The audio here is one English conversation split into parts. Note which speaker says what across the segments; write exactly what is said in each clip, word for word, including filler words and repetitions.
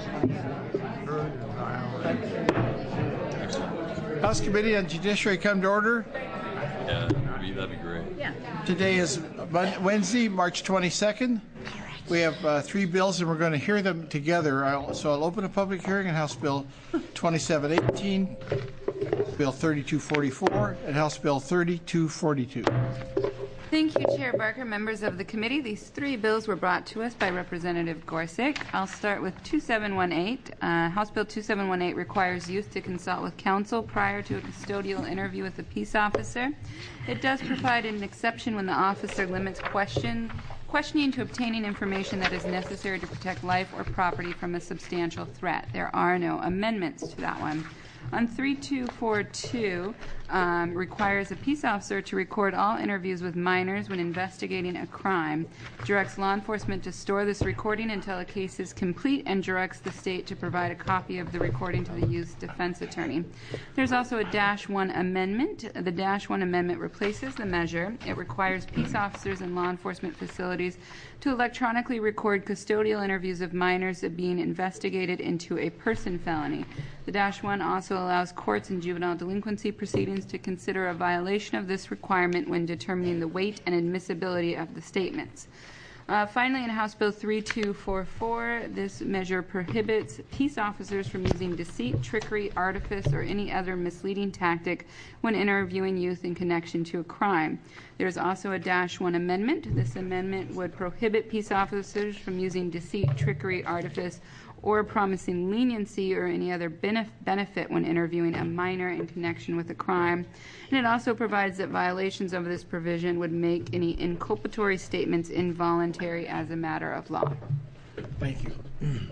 Speaker 1: House Committee on Judiciary come to order.
Speaker 2: Yeah, that'd be great.
Speaker 3: Yeah.
Speaker 1: Today is Wednesday, March twenty-second. We have uh, three bills, and we're going to hear them together. I'll, so I'll open a public hearing on House Bill twenty-seven eighteen, Bill thirty-two forty-four, and House Bill thirty-two forty-two.
Speaker 3: Thank you, Chair Barker. Members of the committee, these three bills were brought to us by Representative Gorsuch. I'll start with twenty-seven eighteen. Uh, House Bill twenty-seven eighteen requires youth to consult with counsel prior to a custodial interview with a peace officer. It does provide an exception when the officer limits question, questioning to obtaining information that is necessary to protect life or property from a substantial threat. There are no amendments to that one. On thirty-two forty-two, um, requires a peace officer to record all interviews with minors when investigating a crime, directs law enforcement to store this recording until a case is complete, and directs the state to provide a copy of the recording to the youth's defense attorney. There's also a dash one amendment. The dash one amendment replaces the measure. It requires peace officers and law enforcement facilities to electronically record custodial interviews of minors being investigated into a person felony. The dash one also allows courts in juvenile delinquency proceedings to consider a violation of this requirement when determining the weight and admissibility of the statements. Uh, finally, in House Bill thirty-two forty-four, this measure prohibits peace officers from using deceit, trickery, artifice, or any other misleading tactic when interviewing youth in connection to a crime. There's also a dash one amendment. This amendment would prohibit peace officers from using deceit, trickery, artifice, or promising leniency or any other benef- benefit when interviewing a minor in connection with a crime. And it also provides that violations of this provision would make any inculpatory statements involuntary as a matter of law.
Speaker 1: Thank you.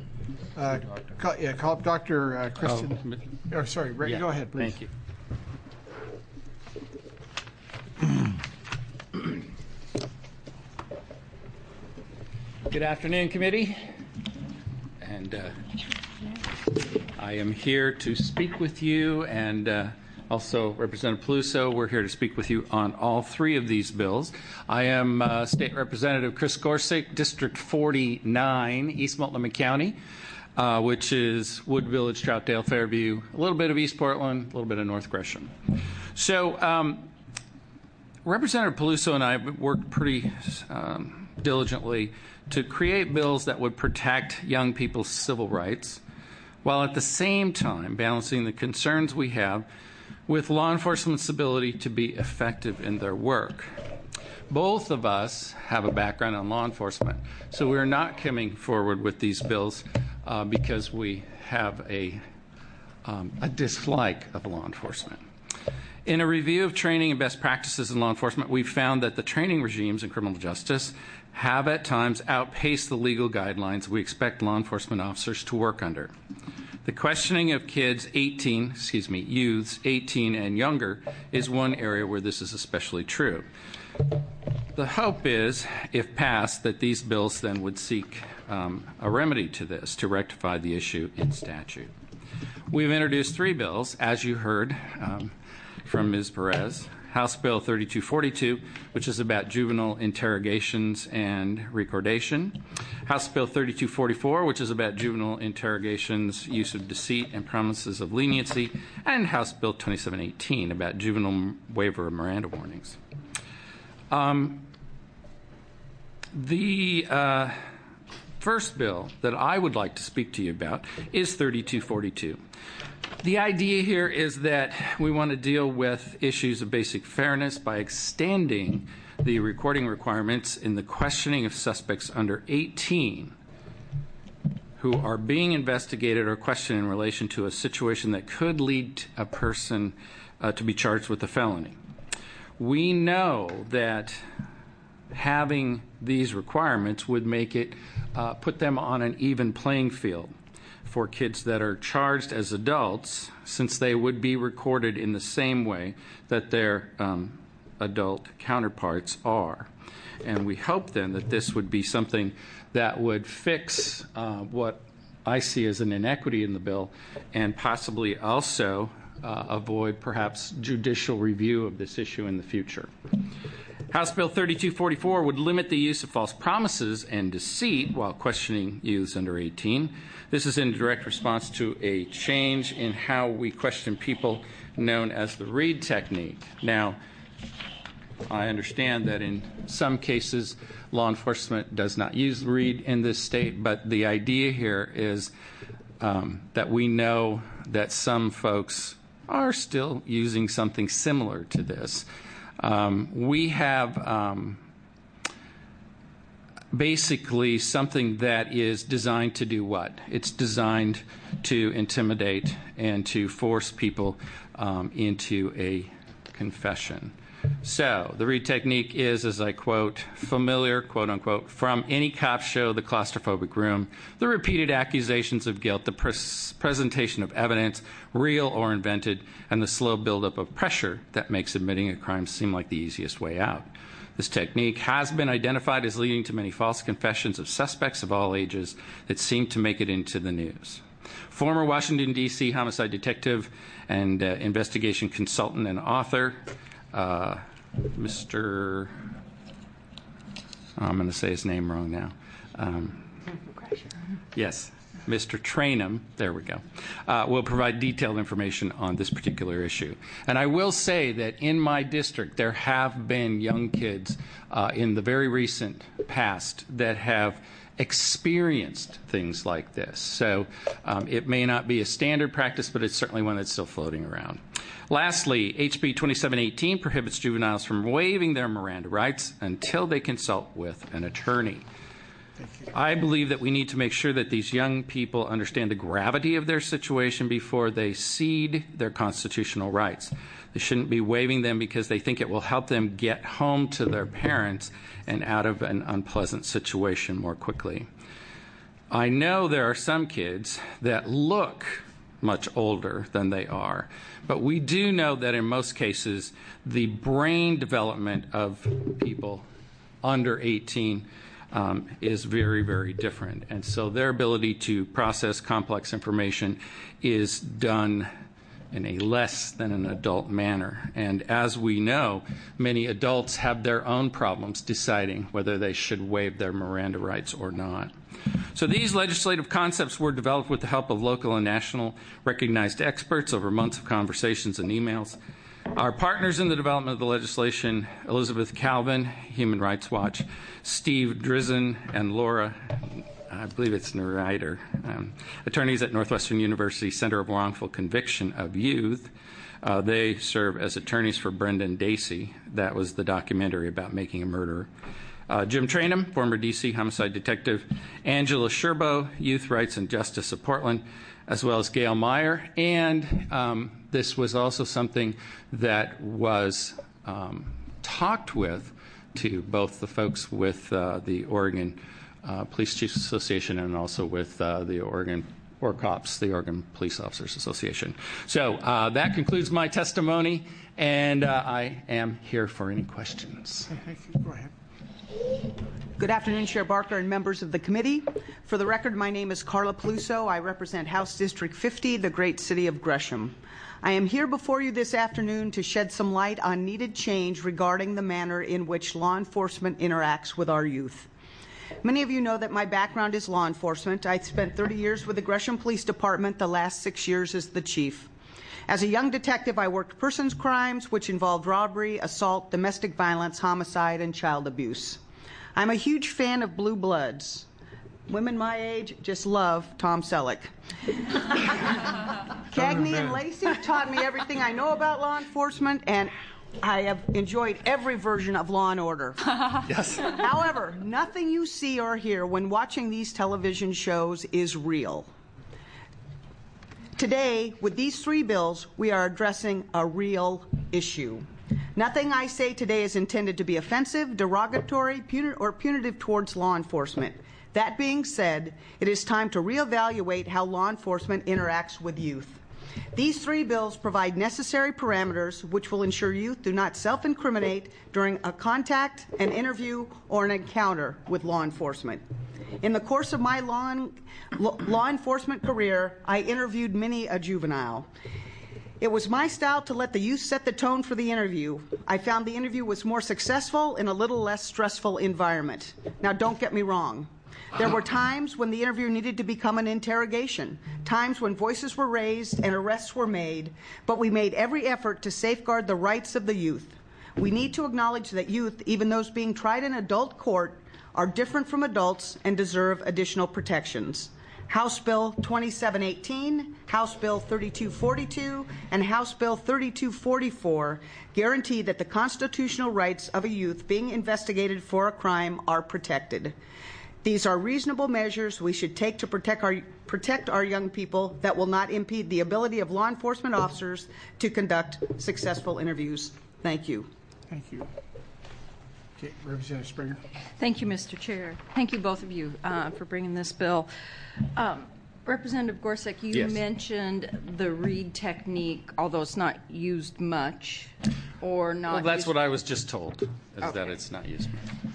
Speaker 1: Uh, call, yeah, call up Doctor Uh, Christian. Oh, oh, sorry, Ray,
Speaker 4: yeah,
Speaker 1: go ahead, please.
Speaker 4: Thank you. Good afternoon, committee. And uh, I am here to speak with you, and uh, also Representative Peluso. We're here to speak with you on all three of these bills. I am uh, State Representative Chris Gorsuch, District forty-nine, East Multnomah County, uh, which is Wood Village, Troutdale, Fairview, a little bit of East Portland, a little bit of North Gresham. So um, Representative Peluso and I worked pretty um, diligently to create bills that would protect young people's civil rights, while at the same time balancing the concerns we have with law enforcement's ability to be effective in their work. Both of us have a background in law enforcement, so we're not coming forward with these bills uh, because we have a, um, a dislike of law enforcement. In a review of training and best practices in law enforcement, we found that the training regimes in criminal justice have at times outpaced the legal guidelines we expect law enforcement officers to work under. The questioning of kids eighteen, excuse me, youths eighteen and younger is one area where this is especially true. The hope is, if passed, that these bills then would seek um, a remedy to this to rectify the issue in statute. We've introduced three bills, as you heard um, from Miz Perez. House Bill thirty-two forty-two, which is about juvenile interrogations and recordation. House Bill thirty-two forty-four, which is about juvenile interrogations, use of deceit, and promises of leniency. And House Bill twenty-seven eighteen, about juvenile waiver of Miranda warnings. Um, the uh, first bill that I would like to speak to you about is thirty-two forty-two. The idea here is that we want to deal with issues of basic fairness by extending the recording requirements in the questioning of suspects under eighteen who are being investigated or questioned in relation to a situation that could lead a person uh, to be charged with a felony. We know that having these requirements would make it, uh, put them on an even playing field for kids that are charged as adults, since they would be recorded in the same way that their um, adult counterparts are. And we hope then that this would be something that would fix uh, what I see as an inequity in the bill, and possibly also uh, avoid perhaps judicial review of this issue in the future. House Bill thirty-two forty-four would limit the use of false promises and deceit while questioning youths under eighteen. This is in direct response to a change in how we question people known as the Reid technique. Now, I understand that in some cases law enforcement does not use Reid in this state, but the idea here is um, that we know that some folks are still using something similar to this. Um, we have um, basically something that is designed to do what? It's designed to intimidate and to force people um, into a confession. So the Reid technique is, as I quote, familiar, quote unquote, from any cop show, the claustrophobic room, the repeated accusations of guilt, the pres presentation of evidence, real or invented, and the slow buildup of pressure that makes admitting a crime seem like the easiest way out. This technique has been identified as leading to many false confessions of suspects of all ages that seem to make it into the news. Former Washington, D C homicide detective and uh, investigation consultant and author, Uh, Mister Oh, I'm going to say his name wrong now. Um, yes, Mister Trainum, there we go, uh, will provide detailed information on this particular issue. And I will say that in my district, there have been young kids uh, in the very recent past that have experienced things like this. So um, it may not be a standard practice, but it's certainly one that's still floating around. Lastly, H B twenty-seven eighteen prohibits juveniles from waiving their Miranda rights until they consult with an attorney. I believe that we need to make sure that these young people understand the gravity of their situation before they cede their constitutional rights. They shouldn't be waiving them because they think it will help them get home to their parents and out of an unpleasant situation more quickly. I know there are some kids that look much older than they are, but we do know that in most cases the brain development of people under eighteen um, is very, very different, and so their ability to process complex information is done in a less than an adult manner. And as we know, many adults have their own problems deciding whether they should waive their Miranda rights or not. So these legislative concepts were developed with the help of local and national recognized experts over months of conversations and emails. Our partners in the development of the legislation, Elizabeth Calvin, Human Rights Watch, Steve Drizzen, and Laura, I believe it's Nerider, um, attorneys at Northwestern University Center of Wrongful Conviction of Youth. Uh, they serve as attorneys for Brendan Dacey. That was the documentary about making a murderer. Uh, Jim Trainum, former D C homicide detective, Angela Sherbo, Youth Rights and Justice of Portland, as well as Gail Meyer. And um, this was also something that was um, talked with to both the folks with uh, the Oregon uh, Police Chiefs Association and also with uh, the Oregon or COPS, the Oregon Police Officers Association. So uh, that concludes my testimony, and uh, I am here for any questions.
Speaker 1: Thank you. Go ahead.
Speaker 5: Good afternoon, Chair Barker and members of the committee. For the record, my name is Carla Peluso. I represent House District fifty, the great city of Gresham. I am here before you this afternoon to shed some light on needed change regarding the manner in which law enforcement interacts with our youth. Many of you know that my background is law enforcement. I spent thirty years with the Gresham Police Department, the last six years as the chief. As a young detective, I worked persons crimes, which involved robbery, assault, domestic violence, homicide, and child abuse. I'm a huge fan of Blue Bloods. Women my age just love Tom Selleck. Cagney and Lacey taught me everything I know about law enforcement, and I have enjoyed every version of Law and Order.
Speaker 4: Yes.
Speaker 5: However, nothing you see or hear when watching these television shows is real. Today, with these three bills, we are addressing a real issue. Nothing I say today is intended to be offensive, derogatory, puni- or punitive towards law enforcement. That being said, it is time to reevaluate how law enforcement interacts with youth. These three bills provide necessary parameters which will ensure youth do not self-incriminate during a contact, an interview, or an encounter with law enforcement. In the course of my law, law enforcement career, I interviewed many a juvenile. It was my style to let the youth set the tone for the interview. I found the interview was more successful in a little less stressful environment. Now, don't get me wrong. There were times when the interview needed to become an interrogation, times when voices were raised and arrests were made, but we made every effort to safeguard the rights of the youth. We need to acknowledge that youth, even those being tried in adult court, are different from adults and deserve additional protections. House Bill twenty-seven eighteen, House Bill thirty-two forty-two, and House Bill thirty-two forty-four guarantee that the constitutional rights of a youth being investigated for a crime are protected. These are reasonable measures we should take to protect our, protect our young people that will not impede the ability of law enforcement officers to conduct successful interviews. Thank you.
Speaker 1: Thank you. Okay, Representative Springer.
Speaker 6: Thank you, Mister Chair. Thank you, both of you, uh, for bringing this bill. Um, Representative Gorsuch, you
Speaker 4: Yes.
Speaker 6: mentioned the read technique, although it's not used much or not.
Speaker 4: Well, that's
Speaker 6: used
Speaker 4: what I was just told, is that
Speaker 6: Okay.
Speaker 4: it's not used.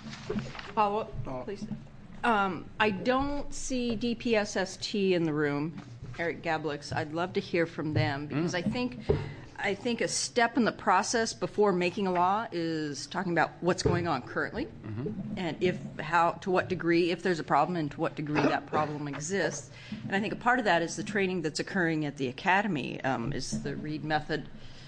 Speaker 6: Follow up,
Speaker 1: Oh.
Speaker 6: please. Um, I don't see D P S S T in the room. Eric Gablix, I'd love to hear from them because I think I think a step in the process before making a law is talking about what's going on currently and if how to what degree, if there's a problem and to what degree that problem exists. And I think a part of that is the training that's occurring at the academy. Um, is the read method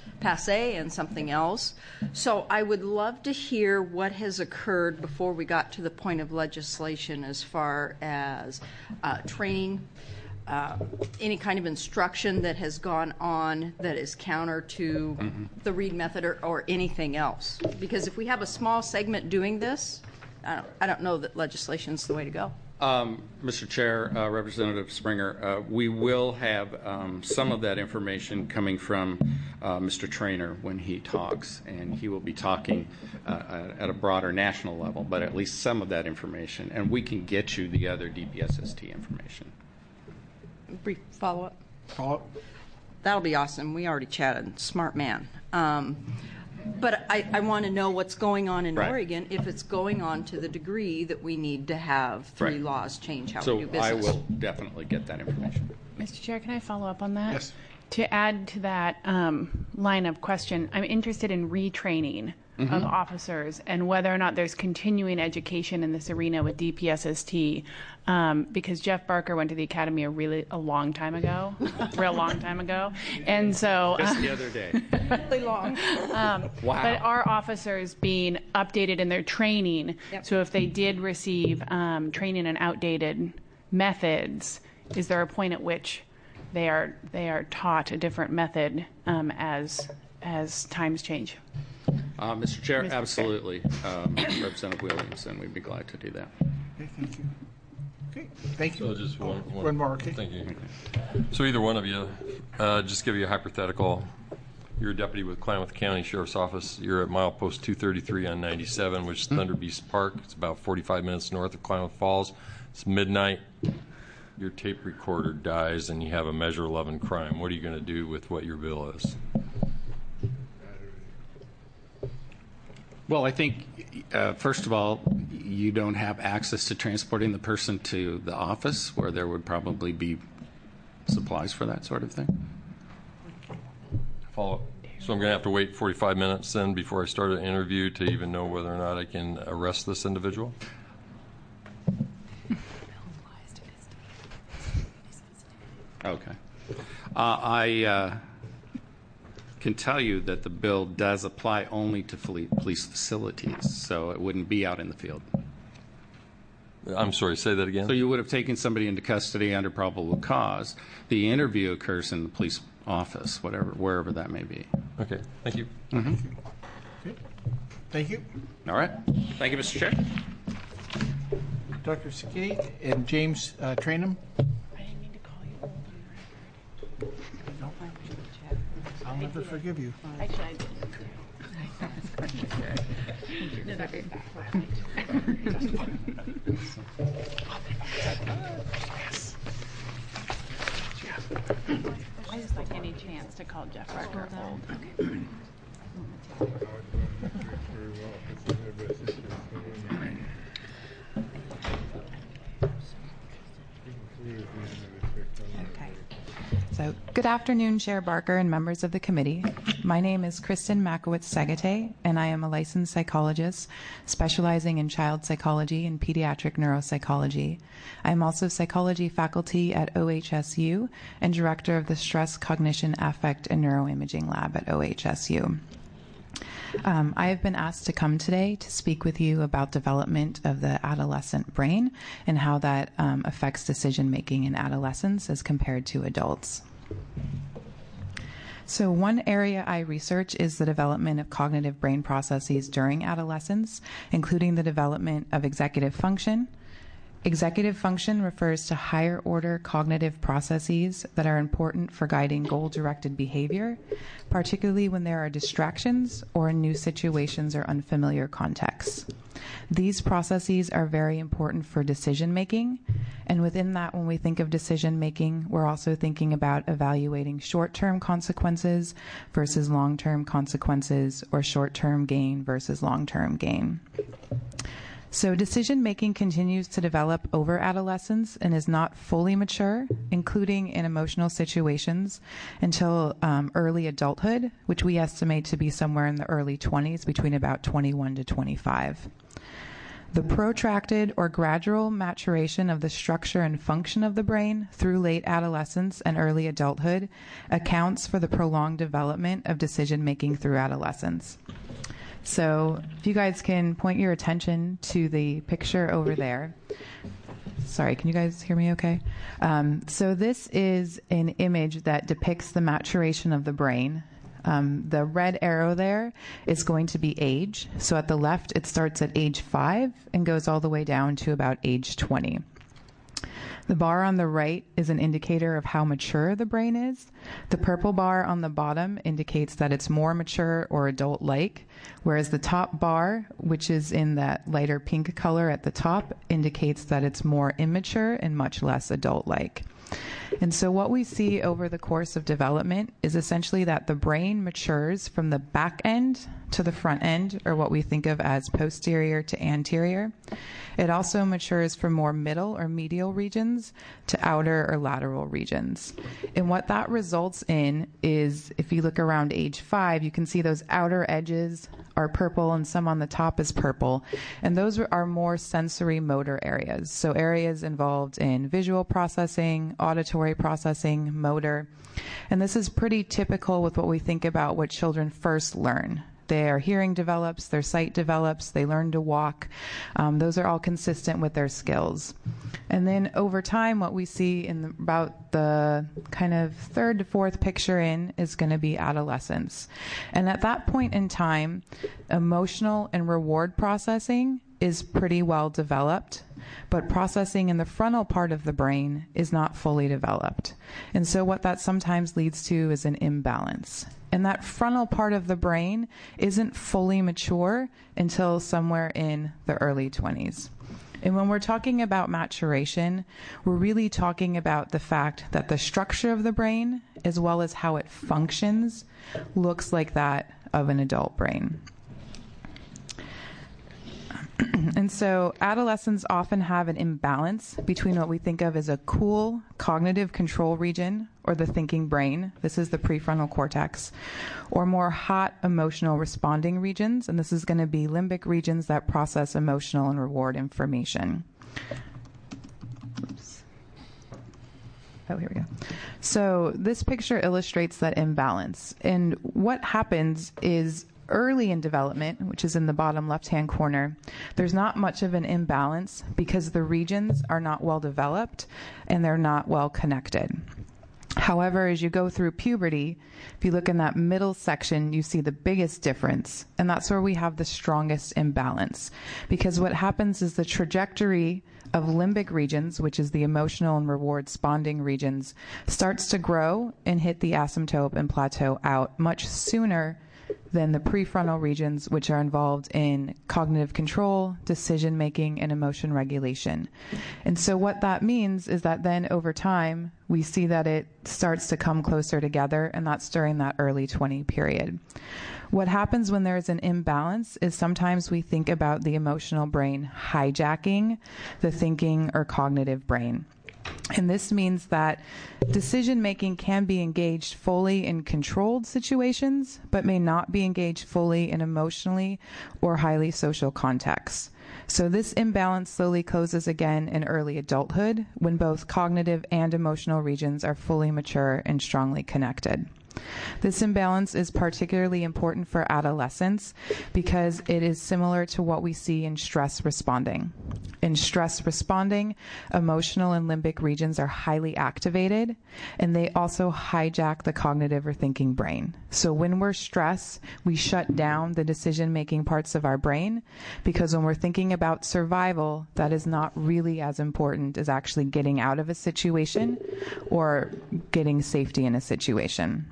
Speaker 6: passe and something else? So I would love to hear what has occurred before we got to the point of legislation as far as uh, training, uh, any kind of instruction that has gone on that is counter to mm-hmm. the read method or, or anything else. Because if we have a small segment doing this, I don't, I don't know that legislation is the way to go.
Speaker 4: Um, Mister Chair, uh, Representative Springer, uh, we will have um, some of that information coming from uh, Mister Traynor when he talks, and he will be talking uh, at a broader national level, but at least some of that information, and we can get you the other D P S S T information.
Speaker 6: Brief follow-up.
Speaker 1: Follow-up.
Speaker 6: That'll be awesome. We already chatted. Smart man. Um, but I, I want to know what's going on in
Speaker 4: Right.
Speaker 6: Oregon if it's going on to the degree that we need to have three
Speaker 4: Right.
Speaker 6: laws change how
Speaker 4: So
Speaker 6: we do business.
Speaker 4: I will definitely get that information.
Speaker 7: Mister Chair, can I follow up on that?
Speaker 1: Yes.
Speaker 7: To add to that um, line of question, I'm interested in retraining
Speaker 4: Mm-hmm.
Speaker 7: of officers and whether or not there's continuing education in this arena with D P S S T, um, because Jeff Barker went to the academy a really a long time ago, real long time ago, and so
Speaker 4: Just the other day.
Speaker 6: Really long.
Speaker 7: Um,
Speaker 4: Wow.
Speaker 7: But are officers being updated in their training?
Speaker 6: Yep.
Speaker 7: So if they did receive um, training in outdated methods, is there a point at which they are they are taught a different method um, as as times change?
Speaker 4: Uh, Mister Chair,
Speaker 7: Mister Chair.
Speaker 4: absolutely. Um, Representative Williamson, we'd be glad to do that.
Speaker 1: Okay, thank you. Okay, thank you.
Speaker 2: So just one, one,
Speaker 1: One more, okay.
Speaker 2: Thank you. So either one of you, uh, just give you a hypothetical. You're a deputy with Klamath County Sheriff's Office. You're at milepost two thirty-three on ninety-seven, which is Thunder Beast Park. It's about forty-five minutes north of Klamath Falls. It's midnight. Your tape recorder dies and you have a Measure eleven crime. What are you going to do with what your bill is?
Speaker 4: Well, I think, uh, first of all, you don't have access to transporting the person to the office where there would probably be supplies for that sort of thing.
Speaker 2: Follow up. So I'm going to have to wait forty-five minutes then before I start an interview to even know whether or not I can arrest this individual?
Speaker 4: Okay. Uh, I uh, can tell you that the bill does apply only to fle- police facilities, so it wouldn't be out in the field.
Speaker 2: I'm sorry, say that again?
Speaker 4: So you would have taken somebody into custody under probable cause. The interview occurs in the police office, whatever, wherever that may be.
Speaker 2: Okay, thank you.
Speaker 1: Okay. Thank you.
Speaker 4: All right. Thank you, Mister Chair.
Speaker 1: Doctor Skate and James uh, Trainum.
Speaker 7: I didn't mean to call you old on your
Speaker 1: I'll never forgive you.
Speaker 7: Actually, I did. I just like any chance to call Jeff Barker old.
Speaker 8: Okay. So, good Good afternoon, Chair Barker and members of the committee. My name is Kristen Makowitz-Segate, and I am a licensed psychologist specializing in child psychology and pediatric neuropsychology. I am also psychology faculty at O H S U and director of the Stress, Cognition, Affect, and Neuroimaging Lab at O H S U. Um, I have been asked to come today to speak with you about development of the adolescent brain and how that um, affects decision making in adolescents as compared to adults. So one area I research is the development of cognitive brain processes during adolescence, including the development of executive function. Executive function refers to higher order cognitive processes that are important for guiding goal-directed behavior, particularly when there are distractions or in new situations or unfamiliar contexts. These processes are very important for decision making, and within that, when we think of decision making, we're also thinking about evaluating short-term consequences versus long-term consequences, or short-term gain versus long-term gain. So decision-making continues to develop over adolescence and is not fully mature, including in emotional situations, until um, early adulthood, which we estimate to be somewhere in the early twenties, between about twenty-one to twenty-five. The protracted or gradual maturation of the structure and function of the brain through late adolescence and early adulthood accounts for the prolonged development of decision-making through adolescence. So if you guys can point your attention to the picture over there. Sorry, can you guys hear me okay? Um, so this is an image that depicts the maturation of the brain. Um, the red arrow there is going to be age. So at the left, it starts at age five and goes all the way down to about age twenty. The bar on the right is an indicator of how mature the brain is. The purple bar on the bottom indicates that it's more mature or adult-like, whereas the top bar, which is in that lighter pink color at the top, indicates that it's more immature and much less adult-like. And so what we see over the course of development is essentially that the brain matures from the back end to the front end, or what we think of as posterior to anterior. It also matures from more middle or medial regions to outer or lateral regions. And what that results in is, if you look around age five, you can see those outer edges are purple and some on the top is purple. And those are more sensory motor areas. So areas involved in visual processing, auditory processing, motor. And this is pretty typical with what we think about what children first learn. Their hearing develops, their sight develops, they learn to walk. Um, those are all consistent with their skills. And then over time, what we see in the, about the kind of third to fourth picture in is going to be adolescence. And at that point in time, emotional and reward processing is pretty well developed, but processing in the frontal part of the brain is not fully developed. And so what that sometimes leads to is an imbalance. And that frontal part of the brain isn't fully mature until somewhere in the early twenties. And when we're talking about maturation, we're really talking about the fact that the structure of the brain, as well as how it functions, looks like that of an adult brain. And so adolescents often have an imbalance between what we think of as a cool cognitive control region, or the thinking brain, this is the prefrontal cortex, or more hot emotional responding regions, and this is going to be limbic regions that process emotional and reward information. Oops. Oh, here we go. So this picture illustrates that imbalance. And what happens is, early in development, which is in the bottom left-hand corner, there's not much of an imbalance because the regions are not well developed and they're not well connected. However, as you go through puberty, if you look in that middle section, you see the biggest difference, and that's where we have the strongest imbalance. Because what happens is the trajectory of limbic regions, which is the emotional and reward responding regions, starts to grow and hit the asymptote and plateau out much sooner than the prefrontal regions, which are involved in cognitive control, decision making, and emotion regulation. And so what that means is that then over time, we see that it starts to come closer together, and that's during that early twenty period. What happens when there's an imbalance is sometimes we think about the emotional brain hijacking the thinking or cognitive brain. And this means that decision making can be engaged fully in controlled situations, but may not be engaged fully in emotionally or highly social contexts. So this imbalance slowly closes again in early adulthood when both cognitive and emotional regions are fully mature and strongly connected. This imbalance is particularly important for adolescents because it is similar to what we see in stress responding. In stress responding, emotional and limbic regions are highly activated, and they also hijack the cognitive or thinking brain. So when we're stressed, we shut down the decision-making parts of our brain because when we're thinking about survival, that is not really as important as actually getting out of a situation or getting safety in a situation.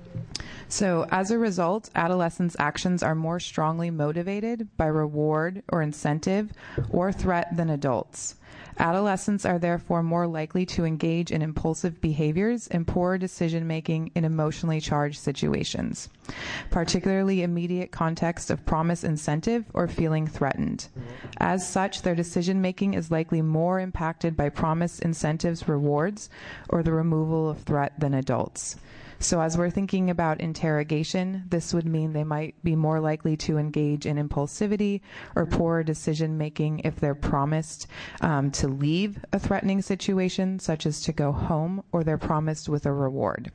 Speaker 8: So as a result, adolescents' actions are more strongly motivated by reward or incentive or threat than adults. Adolescents are therefore more likely to engage in impulsive behaviors and poor decision-making in emotionally charged situations, particularly immediate context of promise incentive or feeling threatened. As such, their decision-making is likely more impacted by promise incentives, rewards, or the removal of threat than adults. So as we're thinking about interrogation, this would mean they might be more likely to engage in impulsivity or poor decision-making if they're promised um, to leave a threatening situation, such as to go home, or they're promised with a reward.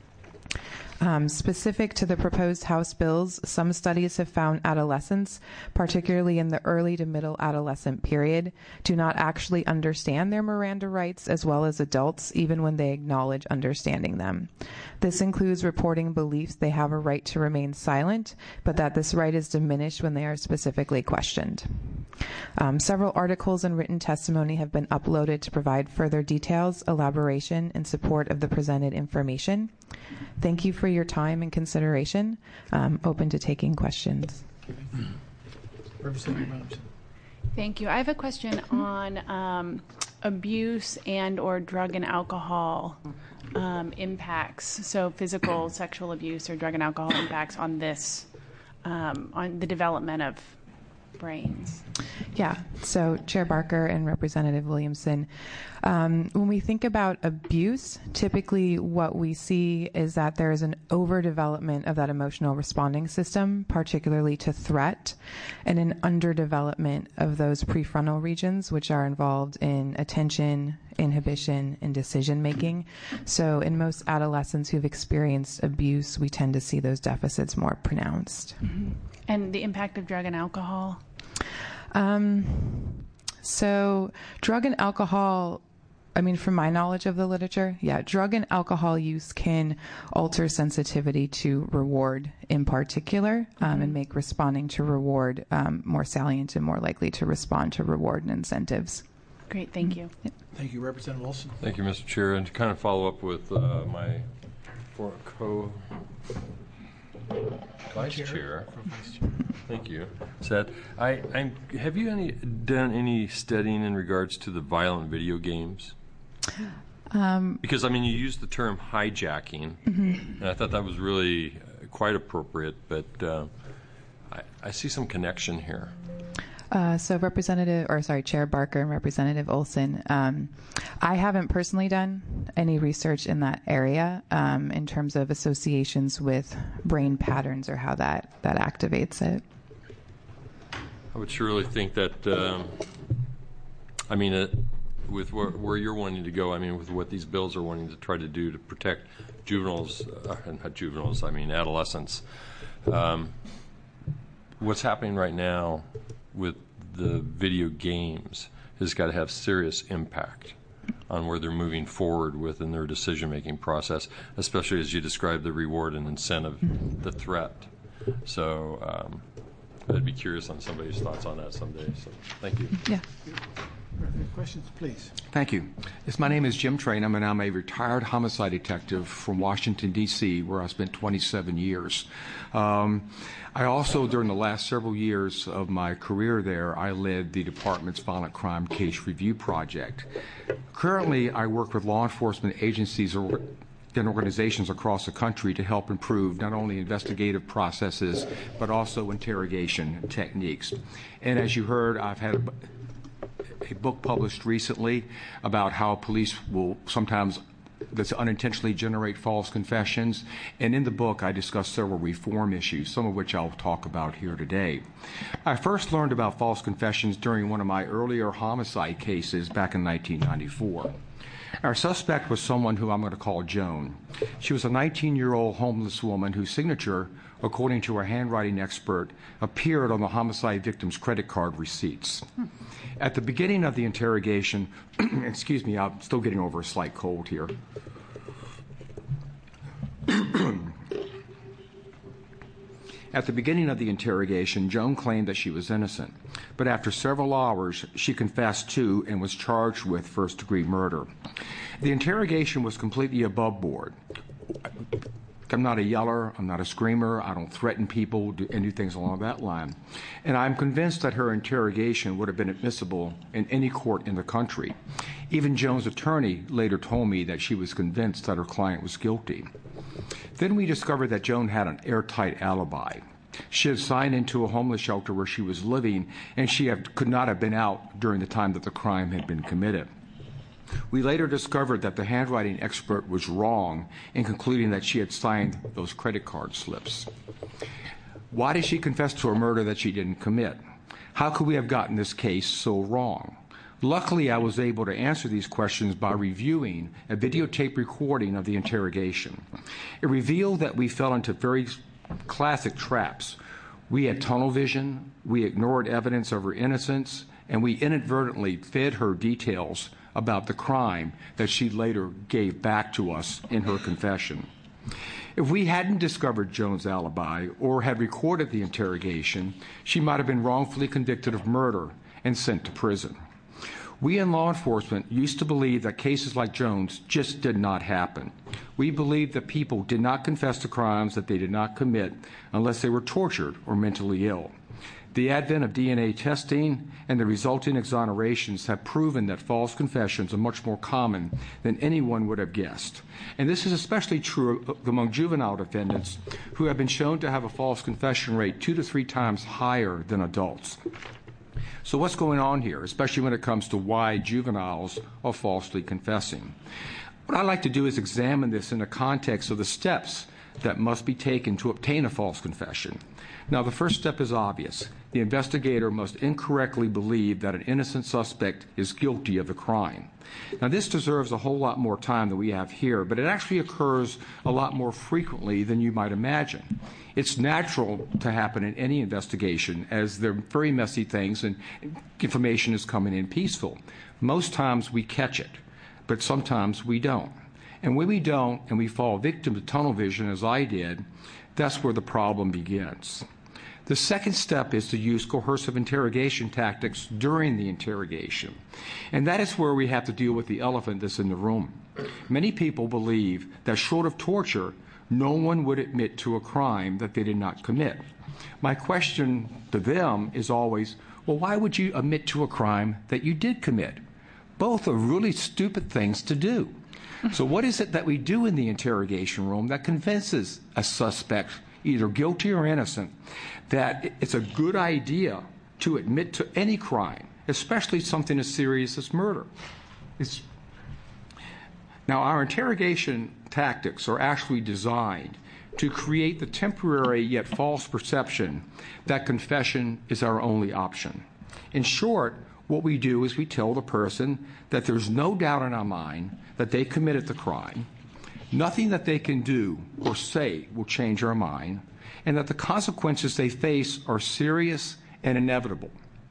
Speaker 8: Um, specific to the proposed House bills, some studies have found adolescents, particularly in the early to middle adolescent period, do not actually understand their Miranda rights as well as adults, even when they acknowledge understanding them. This includes reporting beliefs they have a right to remain silent, but that this right is diminished when they are specifically questioned. Um, several articles and written testimony have been uploaded to provide further details, elaboration, and support of the presented information. Thank you for your time and consideration. Um, open to taking questions.
Speaker 1: Representative Williamson.
Speaker 7: Thank you. I have a question on um, abuse and or drug and alcohol um, impacts. So physical, sexual abuse or drug and alcohol impacts on this, um, on the development of brains.
Speaker 8: Yeah, so Chair Barker and Representative Williamson, um, when we think about abuse, typically what we see is that there is an overdevelopment of that emotional responding system, particularly to threat, and an underdevelopment of those prefrontal regions, which are involved in attention, inhibition, and decision making. So in most adolescents who've experienced abuse, we tend to see those deficits more pronounced.
Speaker 7: Mm-hmm. And the impact of drug and alcohol?
Speaker 8: Um, so drug and alcohol, I mean, from my knowledge of the literature, yeah, drug and alcohol use can alter sensitivity to reward in particular, um, mm-hmm. and make responding to reward um, more salient and more likely to respond to reward and incentives.
Speaker 7: Great, thank you.
Speaker 8: Yeah.
Speaker 1: Thank you, Representative Wilson.
Speaker 2: Thank you, Mister Chair. And to kind of follow up with uh, my for co Vice Chair. Chair. Thank you. Seth, I, I'm, have you any done any studying in regards to the violent video games? Um, because, I mean, you used the term hijacking, mm-hmm. and I thought that was really quite appropriate, but uh, I, I see some connection here.
Speaker 8: Uh, so Representative, or sorry, Chair Barker and Representative Olson, um, I haven't personally done any research in that area um, in terms of associations with brain patterns or how that, that activates it.
Speaker 2: I would surely think that, um, I mean, uh, with where, where you're wanting to go, I mean, with what these bills are wanting to try to do to protect juveniles, uh, not juveniles, I mean adolescents, um, what's happening right now with the video games has got to have serious impact on where they're moving forward with in their decision-making process, especially as you describe the reward and incentive, the threat. So um, I'd be curious on somebody's thoughts on that someday. So thank you.
Speaker 8: Yeah.
Speaker 1: Questions, please.
Speaker 9: Thank you. Yes, my name is Jim Trainum, and I'm a retired homicide detective from Washington, D C, where I spent twenty-seven years. Um, I also, during the last several years of my career there, I led the department's Violent Crime Case Review Project. Currently, I work with law enforcement agencies and organizations across the country to help improve not only investigative processes, but also interrogation techniques. And as you heard, I've had a a book published recently about how police will sometimes that's unintentionally generate false confessions. And in the book, I discuss several reform issues, some of which I'll talk about here today. I first learned about false confessions during one of my earlier homicide cases back in nineteen ninety-four. Our suspect was someone who I'm going to call Joan. She was a nineteen-year-old homeless woman whose signature, according to a handwriting expert, appeared on the homicide victim's credit card receipts. At the beginning of the interrogation, excuse me, I'm still getting over a slight cold here. At the beginning of the interrogation, Joan claimed that she was innocent, but after several hours, she confessed to and was charged with first-degree murder. The interrogation was completely above board. I'm not a yeller, I'm not a screamer, I don't threaten people, do any things along that line. And I'm convinced that her interrogation would have been admissible in any court in the country. Even Joan's attorney later told me that she was convinced that her client was guilty. Then we discovered that Joan had an airtight alibi. She had signed into a homeless shelter where she was living, and she had, could not have been out during the time that the crime had been committed. We later discovered that the handwriting expert was wrong in concluding that she had signed those credit card slips. Why did she confess to a murder that she didn't commit? How could we have gotten this case so wrong? Luckily, I was able to answer these questions by reviewing a videotape recording of the interrogation. It revealed that we fell into very classic traps. We had tunnel vision, we ignored evidence of her innocence, and we inadvertently fed her details about the crime that she later gave back to us in her confession. If we hadn't discovered Joan's alibi or had recorded the interrogation, she might have been wrongfully convicted of murder and sent to prison. We in law enforcement used to believe that cases like Joan's just did not happen. We believed that people did not confess to crimes that they did not commit unless they were tortured or mentally ill. The advent of D N A testing and the resulting exonerations have proven that false confessions are much more common than anyone would have guessed. And this is especially true among juvenile defendants who have been shown to have a false confession rate two to three times higher than adults. So what's going on here, especially when it comes to why juveniles are falsely confessing? What I'd like to do is examine this in the context of the steps that must be taken to obtain a false confession. Now, the first step is obvious. The investigator must incorrectly believe that an innocent suspect is guilty of the crime. Now, this deserves a whole lot more time than we have here, but it actually occurs a lot more frequently than you might imagine. It's natural to happen in any investigation, as they're very messy things and information is coming in peaceful. Most times we catch it, but sometimes we don't. And when we don't, and we fall victim to tunnel vision, as I did, that's where the problem begins. The second step is to use coercive interrogation tactics during the interrogation. And that is where we have to deal with the elephant that's in the room. Many people believe that short of torture, no one would admit to a crime that they did not commit. My question to them is always, well, why would you admit to a crime that you did commit? Both are really stupid things to do. So what is it that we do in the interrogation room that convinces a suspect, either guilty or innocent, that it's a good idea to admit to any crime, especially something as serious as murder? It's... Now, our interrogation tactics are actually designed to create the temporary yet false perception that confession is our only option. In short, what we do is we tell the person that there's no doubt in our mind that they committed the crime, nothing that they can do or say will change our mind, and that the consequences they face are serious and inevitable.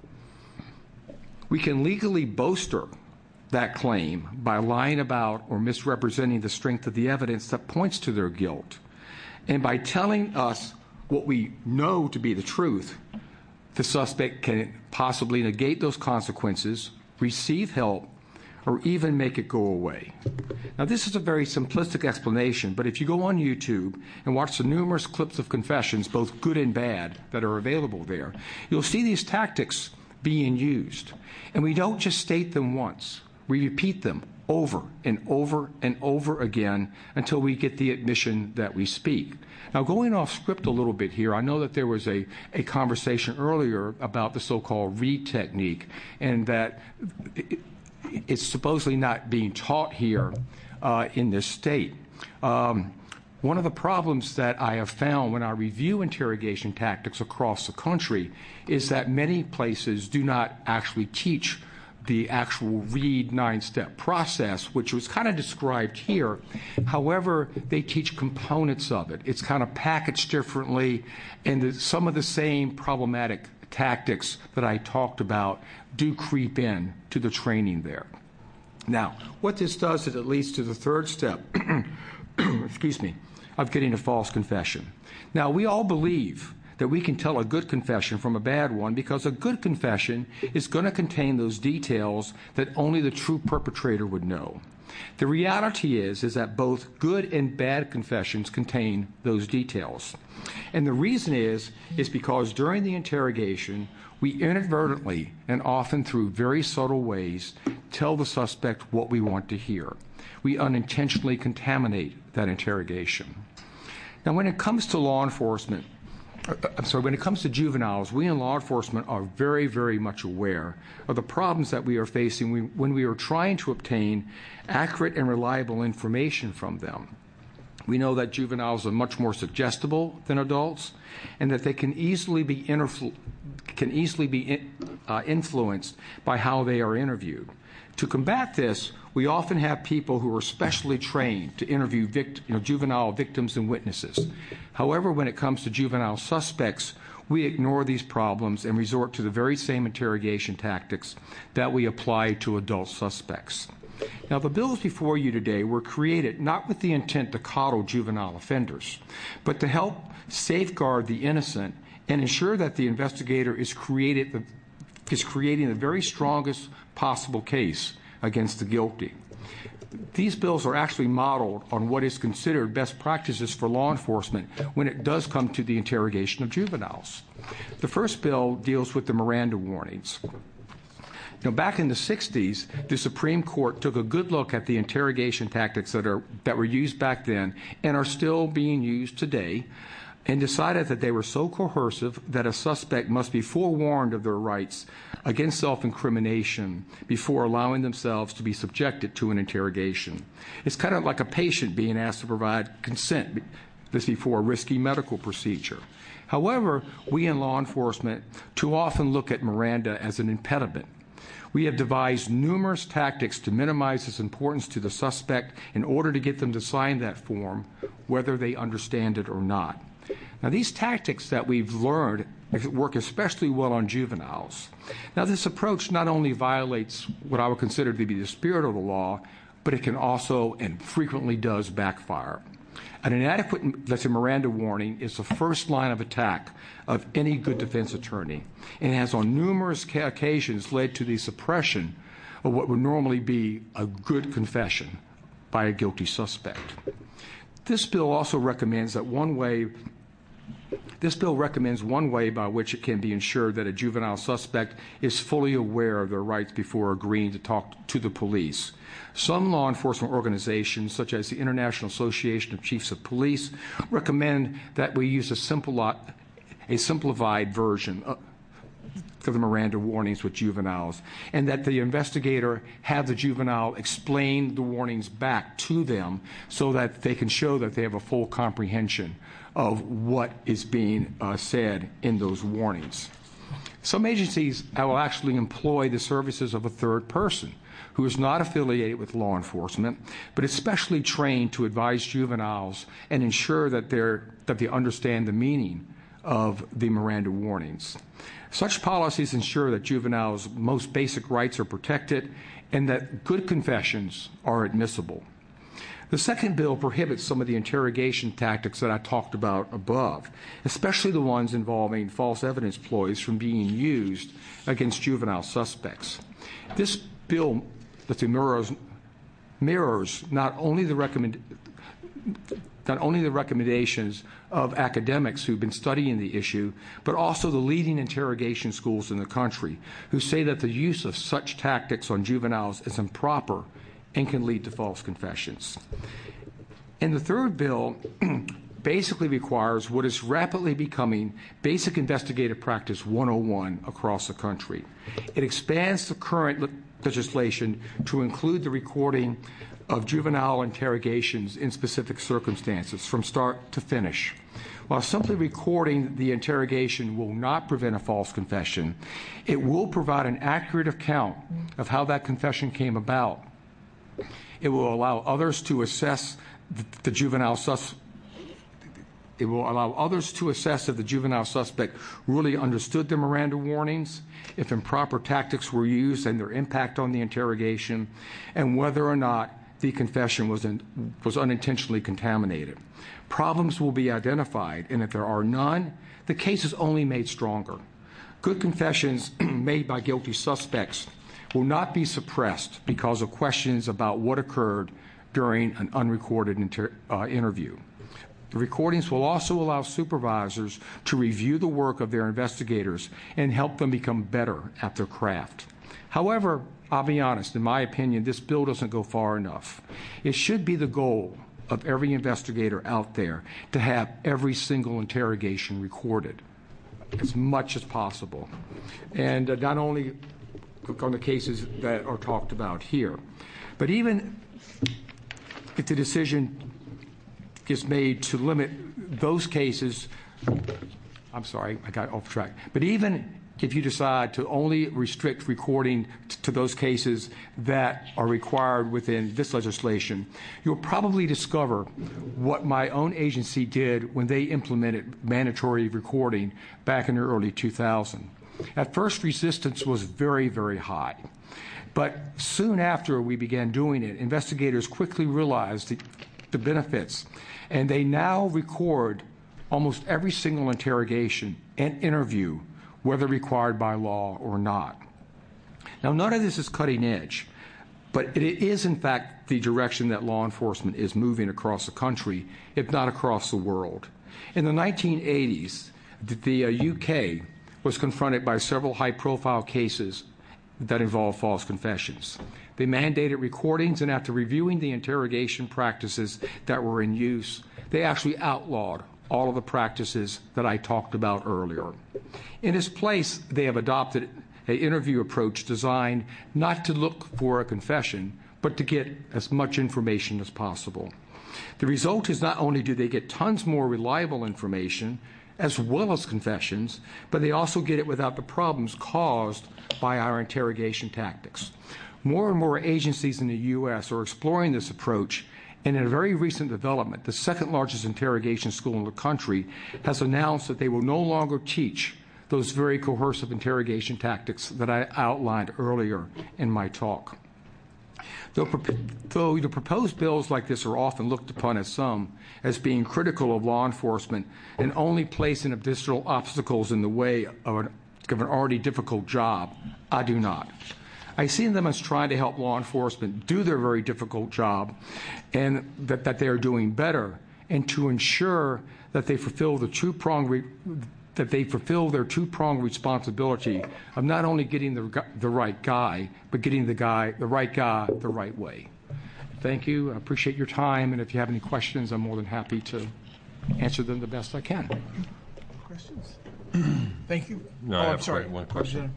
Speaker 9: We can legally bolster that claim by lying about or misrepresenting the strength of the evidence that points to their guilt. And by telling us what we know to be the truth, the suspect can possibly negate those consequences, receive help, or even make it go away. Now, this is a very simplistic explanation, but if you go on YouTube and watch the numerous clips of confessions, both good and bad, that are available there, you'll see these tactics being used. And we don't just state them once. We repeat them over and over and over again until we get the admission that we speak. Now, going off script a little bit here, I know that there was a, a conversation earlier about the so-called read technique, and that it, it's supposedly not being taught here uh, in this state. Um, One of the problems that I have found when I review interrogation tactics across the country is that many places do not actually teach the actual read nine-step process, which was kind of described here. However, they teach components of it. It's kind of packaged differently, and the, some of the same problematic tactics that I talked about do creep in to the training there. Now, what this does is it leads to the third step, excuse me, of getting a false confession. Now, we all believe that we can tell a good confession from a bad one because a good confession is going to contain those details that only the true perpetrator would know. The reality is, is that both good and bad confessions contain those details. And the reason is, is because during the interrogation, we inadvertently and often through very subtle ways tell the suspect what we want to hear. We unintentionally contaminate that interrogation. Now, when it comes to law enforcement, I'm sorry, when it comes to juveniles, we in law enforcement are very, very much aware of the problems that we are facing when we are trying to obtain accurate and reliable information from them. We know that juveniles are much more suggestible than adults, and that they can easily be interflu- can easily be in, uh, influenced by how they are interviewed. To combat this, we often have people who are specially trained to interview vict- you know, juvenile victims and witnesses. However, when it comes to juvenile suspects, we ignore these problems and resort to the very same interrogation tactics that we apply to adult suspects. Now, the bills before you today were created not with the intent to coddle juvenile offenders, but to help safeguard the innocent and ensure that the investigator is, created the, is creating the very strongest possible case against the guilty. These bills are actually modeled on what is considered best practices for law enforcement when it does come to the interrogation of juveniles. The first bill deals with the Miranda warnings. Now, back in the sixties, the Supreme Court took a good look at the interrogation tactics that are that were used back then and are still being used today, and decided that they were so coercive that a suspect must be forewarned of their rights against self-incrimination before allowing themselves to be subjected to an interrogation. It's kind of like a patient being asked to provide consent this before a risky medical procedure. However, we in law enforcement too often look at Miranda as an impediment. We have devised numerous tactics to minimize its importance to the suspect in order to get them to sign that form, whether they understand it or not. Now, these tactics that we've learned work especially well on juveniles. Now, this approach not only violates what I would consider to be the spirit of the law, but it can also and frequently does backfire. An inadequate, let's say, Miranda warning is the first line of attack of any good defense attorney, and has on numerous occasions led to the suppression of what would normally be a good confession by a guilty suspect. This bill also recommends that one way This bill recommends one way by which it can be ensured that a juvenile suspect is fully aware of their rights before agreeing to talk to the police. Some law enforcement organizations, such as the International Association of Chiefs of Police, recommend that we use a, simple, a simplified version of the Miranda warnings with juveniles, and that the investigator have the juvenile explain the warnings back to them so that they can show that they have a full comprehension of what is being uh, said in those warnings. Some agencies will actually employ the services of a third person who is not affiliated with law enforcement, but is specially trained to advise juveniles and ensure that, they're, that they understand the meaning of the Miranda warnings. Such policies ensure that juveniles' most basic rights are protected and that good confessions are admissible. The second bill prohibits some of the interrogation tactics that I talked about above, especially the ones involving false evidence ploys from being used against juvenile suspects. This bill that mirrors, mirrors not only the recommend, not only the recommendations of academics who've been studying the issue, but also the leading interrogation schools in the country, who say that the use of such tactics on juveniles is improper and can lead to false confessions. And the third bill basically requires what is rapidly becoming basic investigative practice one oh one across the country. It expands the current le- legislation to include the recording of juvenile interrogations in specific circumstances from start to finish. While simply recording the interrogation will not prevent a false confession, it will provide an accurate account of how that confession came about. It will allow others to assess the, the juvenile sus. It will allow others to assess if the juvenile suspect really understood the Miranda warnings, if improper tactics were used and their impact on the interrogation, and whether or not the confession was, in, was unintentionally contaminated. Problems will be identified, and if there are none, the case is only made stronger. Good confessions made by guilty suspects will not be suppressed because of questions about what occurred during an unrecorded inter, uh, interview. The recordings will also allow supervisors to review the work of their investigators and help them become better at their craft. However, I'll be honest, in my opinion, this bill doesn't go far enough. It should be the goal of every investigator out there to have every single interrogation recorded as much as possible. And uh, not only on the cases that are talked about here, but even if the decision gets made to limit those cases, I'm sorry, I got off track, but even if you decide to only restrict recording t- to those cases that are required within this legislation, you'll probably discover what my own agency did when they implemented mandatory recording back in the early two thousands. At first, resistance was very, very high. But soon after we began doing it, investigators quickly realized the, the benefits, and they now record almost every single interrogation and interview, whether required by law or not. Now, none of this is cutting edge, but it is, in fact, the direction that law enforcement is moving across the country, if not across the world. In the nineteen eighties, the, the uh, U K was confronted by several high-profile cases that involved false confessions. They mandated recordings, and after reviewing the interrogation practices that were in use, they actually outlawed all of the practices that I talked about earlier. In its place, they have adopted an interview approach designed not to look for a confession, but to get as much information as possible. The result is not only do they get tons more reliable information, as well as confessions, but they also get it without the problems caused by our interrogation tactics. More and more agencies in the U S are exploring this approach, and in a very recent development, the second largest interrogation school in the country has announced that they will no longer teach those very coercive interrogation tactics that I outlined earlier in my talk. Though, though the proposed bills like this are often looked upon as some as being critical of law enforcement and only placing additional obstacles in the way of an, of an already difficult job, I do not. I see them as trying to help law enforcement do their very difficult job, and that, that they are doing better, and to ensure that they fulfill the two-pronged re- that they fulfill their two-pronged responsibility of not only getting the, the right guy, but getting the guy, the right guy, the right way. Thank you. I appreciate your time, and if you have any questions, I'm more than happy to answer them the best I can.
Speaker 1: Questions? Thank you.
Speaker 2: No,
Speaker 1: oh,
Speaker 2: I
Speaker 1: I'm
Speaker 2: have
Speaker 1: sorry.
Speaker 2: one question.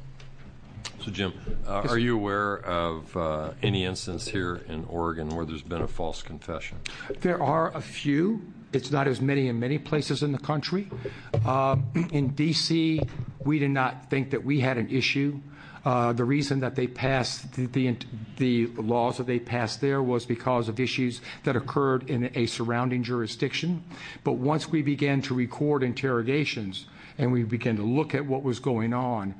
Speaker 2: So, Jim, uh, are you aware of uh, any instance here in Oregon where there's been a false confession?
Speaker 9: There are a few. It's not as many in many places in the country. Uh, in D C, we did not think that we had an issue. Uh, the reason that they passed the, the, the laws that they passed there was because of issues that occurred in a surrounding jurisdiction. But once we began to record interrogations and we began to look at what was going on,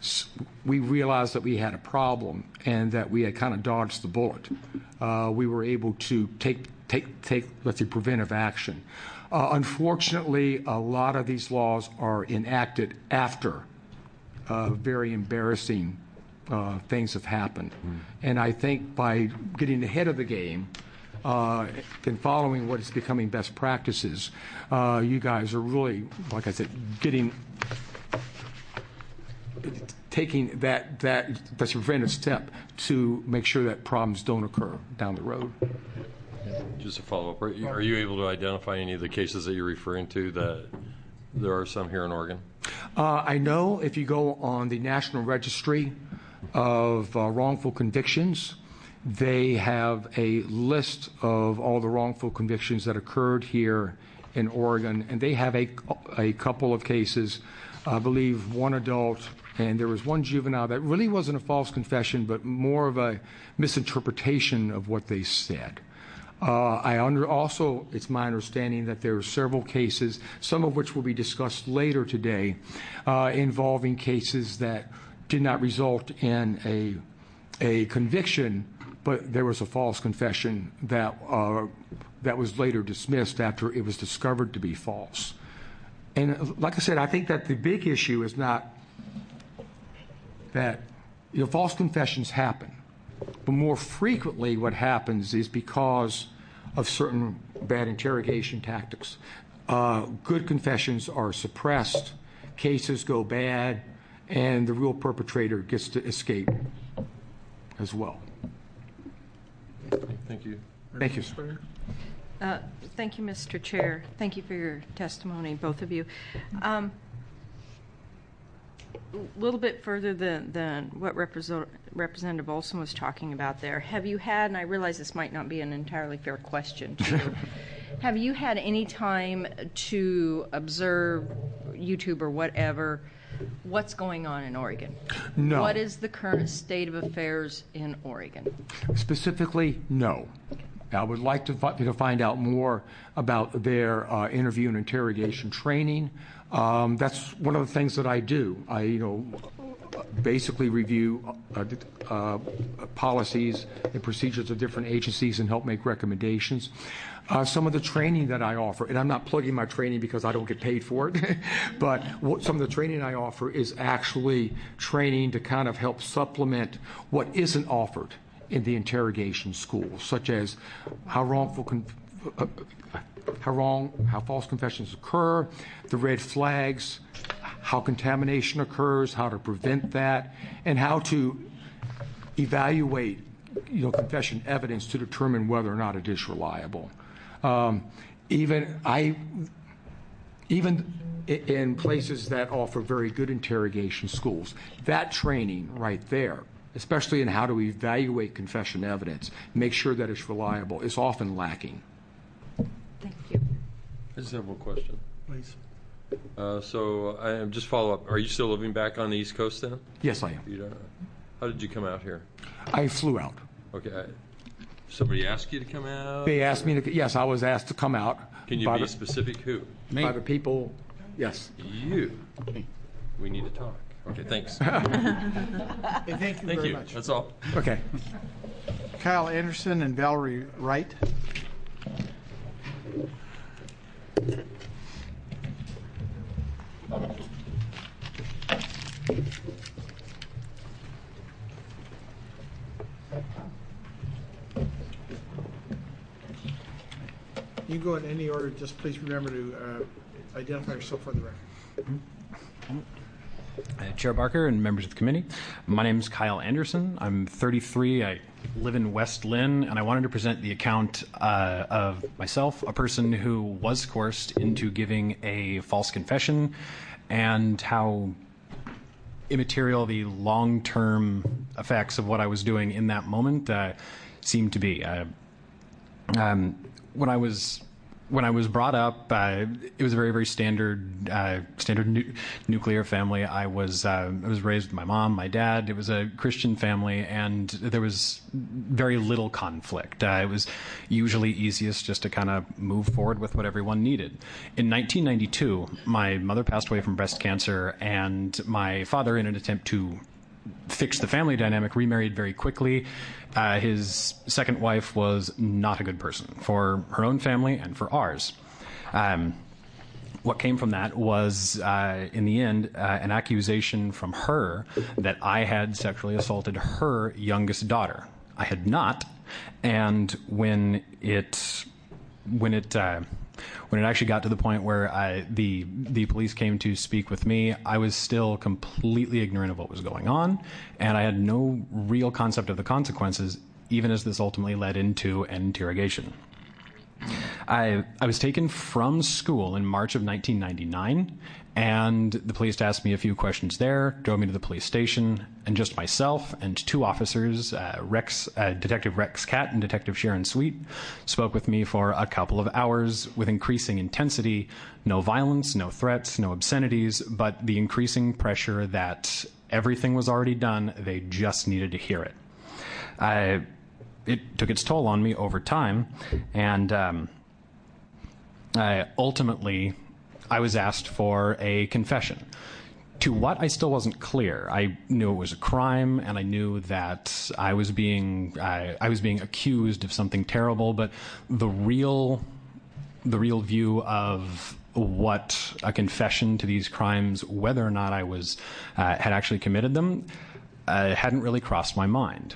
Speaker 9: we realized that we had a problem and that we had kind of dodged the bullet. Uh, we were able to take, take, take, let's say, preventive action. Uh, unfortunately, a lot of these laws are enacted after uh, very embarrassing uh, things have happened. Mm. And I think by getting ahead of the game uh, and following what is becoming best practices, uh, you guys are really, like I said, getting taking that that that's a preventive step to make sure that problems don't occur down the road.
Speaker 2: Just a follow-up. Are you, are you able to identify any of the cases that you're referring to that there are some here in Oregon?
Speaker 9: Uh, I know if you go on the National Registry of uh, wrongful convictions, they have a list of all the wrongful convictions that occurred here in Oregon, and they have a, a couple of cases, I believe one adult, and there was one juvenile that really wasn't a false confession, but more of a misinterpretation of what they said. Uh, I under, also, it's my understanding that there are several cases, some of which will be discussed later today, uh, involving cases that did not result in a, a conviction, but there was a false confession that, uh, that was later dismissed after it was discovered to be false. And like I said, I think that the big issue is not that, you know, false confessions happen, but more frequently what happens is because of certain bad interrogation tactics. Uh, good confessions are suppressed, cases go bad, and the real perpetrator gets to escape as well.
Speaker 2: Thank you.
Speaker 9: Thank you, sir.
Speaker 6: Uh, Thank you, Mister Chair. Thank you for your testimony, both of you. Um, a little bit further than, than what Represent, Representative Olson was talking about there, have you had, and I realize this might not be an entirely fair question to you, have you had any time to observe YouTube or whatever, what's going on in Oregon?
Speaker 9: No.
Speaker 6: What is the current state of affairs in Oregon?
Speaker 9: Specifically, no. I would like to, fi- to find out more about their uh, interview and interrogation training. Um, that's one of the things that I do. I, you know, basically review uh, uh, policies and procedures of different agencies and help make recommendations. Uh, some of the training that I offer, and I'm not plugging my training because I don't get paid for it, but what, some of the training I offer is actually training to kind of help supplement what isn't offered in the interrogation school, such as how wrongful, con- uh, how wrong, how false confessions occur, the red flags, how contamination occurs, how to prevent that, and how to evaluate, you know, confession evidence to determine whether or not it is reliable. Um, even I, even in places that offer very good interrogation schools, that training right there, especially in how to evaluate confession evidence, make sure that it's reliable, is often lacking.
Speaker 6: Thank you.
Speaker 2: I just have one question.
Speaker 1: Please.
Speaker 2: Uh, so I just follow up. Are you still living back on the East Coast then?
Speaker 9: Yes, I am.
Speaker 2: You don't. How did you come out here?
Speaker 9: I flew out.
Speaker 2: Okay. I, somebody asked you to come out?
Speaker 9: They asked me to, yes, I was asked to come out.
Speaker 2: Can you
Speaker 9: by
Speaker 2: be
Speaker 9: the,
Speaker 2: specific? Who?
Speaker 9: By the people, yes.
Speaker 2: You. We need to talk. Okay, thanks.
Speaker 1: Hey, thank you
Speaker 2: Thank
Speaker 1: very
Speaker 2: you.
Speaker 1: much.
Speaker 2: That's all.
Speaker 9: Okay.
Speaker 1: Kyle Anderson and Valerie Wright. You go in any order, just please remember to uh, identify yourself for the record.
Speaker 10: Uh, Chair Barker and members of the committee, my name is Kyle Anderson. I'm thirty-three. I live in West Lynn, and I wanted to present the account uh, of myself, a person who was coerced into giving a false confession, and how immaterial the long-term effects of what I was doing in that moment uh, seemed to be. Uh, um, when I was When I was brought up, uh, it was a very, very standard, uh, standard nu- nuclear family. I was, uh, I was raised with my mom, my dad. It was a Christian family, and there was very little conflict. Uh, it was usually easiest just to kind of move forward with what everyone needed. In nineteen ninety-two, my mother passed away from breast cancer, and my father, in an attempt to fix the family dynamic, remarried very quickly. Uh, his second wife was not a good person for her own family and for ours. Um, what came from that was, uh, in the end, uh, an accusation from her that I had sexually assaulted her youngest daughter. I had not, and when it when it uh, When it actually got to the point where I, the the police came to speak with me, I was still completely ignorant of what was going on, and I had no real concept of the consequences, even as this ultimately led into an interrogation. I, I was taken from school in March of nineteen ninety-nine, and the police asked me a few questions there, drove me to the police station, and just myself and two officers, uh, Rex, uh, Detective Rex Catt and Detective Sharon Sweet, spoke with me for a couple of hours with increasing intensity, no violence, no threats, no obscenities, but the increasing pressure that everything was already done, they just needed to hear it. I... It took its toll on me over time, and um, I ultimately, I was asked for a confession. To what, I still wasn't clear. I knew it was a crime, and I knew that I was being I, I was being accused of something terrible. But the real, the real view of what a confession to these crimes, whether or not I was uh, had actually committed them, uh, hadn't really crossed my mind.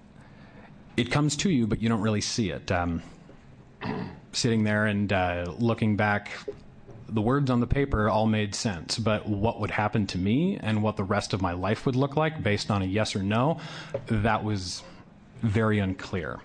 Speaker 10: It comes to you, but you don't really see it. Um, sitting there and uh, looking back, the words on the paper all made sense, but what would happen to me and what the rest of my life would look like based on a yes or no, that was very unclear.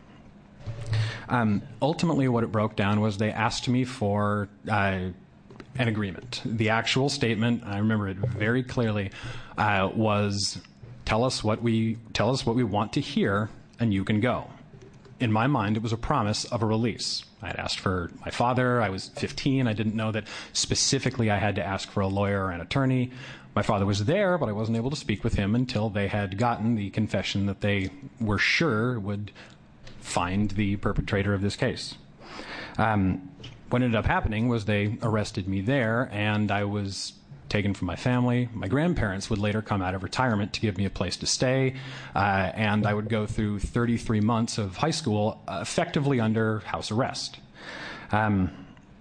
Speaker 10: Um, ultimately, what it broke down was they asked me for uh, an agreement. The actual statement, I remember it very clearly, uh, was tell us what we tell us what we want to hear, and you can go. In my mind, it was a promise of a release. I had asked for my father. I was fifteen. I didn't know that specifically I had to ask for a lawyer or an attorney. My father was there, but I wasn't able to speak with him until they had gotten the confession that they were sure would find the perpetrator of this case. Um, what ended up happening was they arrested me there, and I was taken from my family. My grandparents would later come out of retirement to give me a place to stay, uh, and I would go through thirty-three months of high school uh, effectively under house arrest. Um,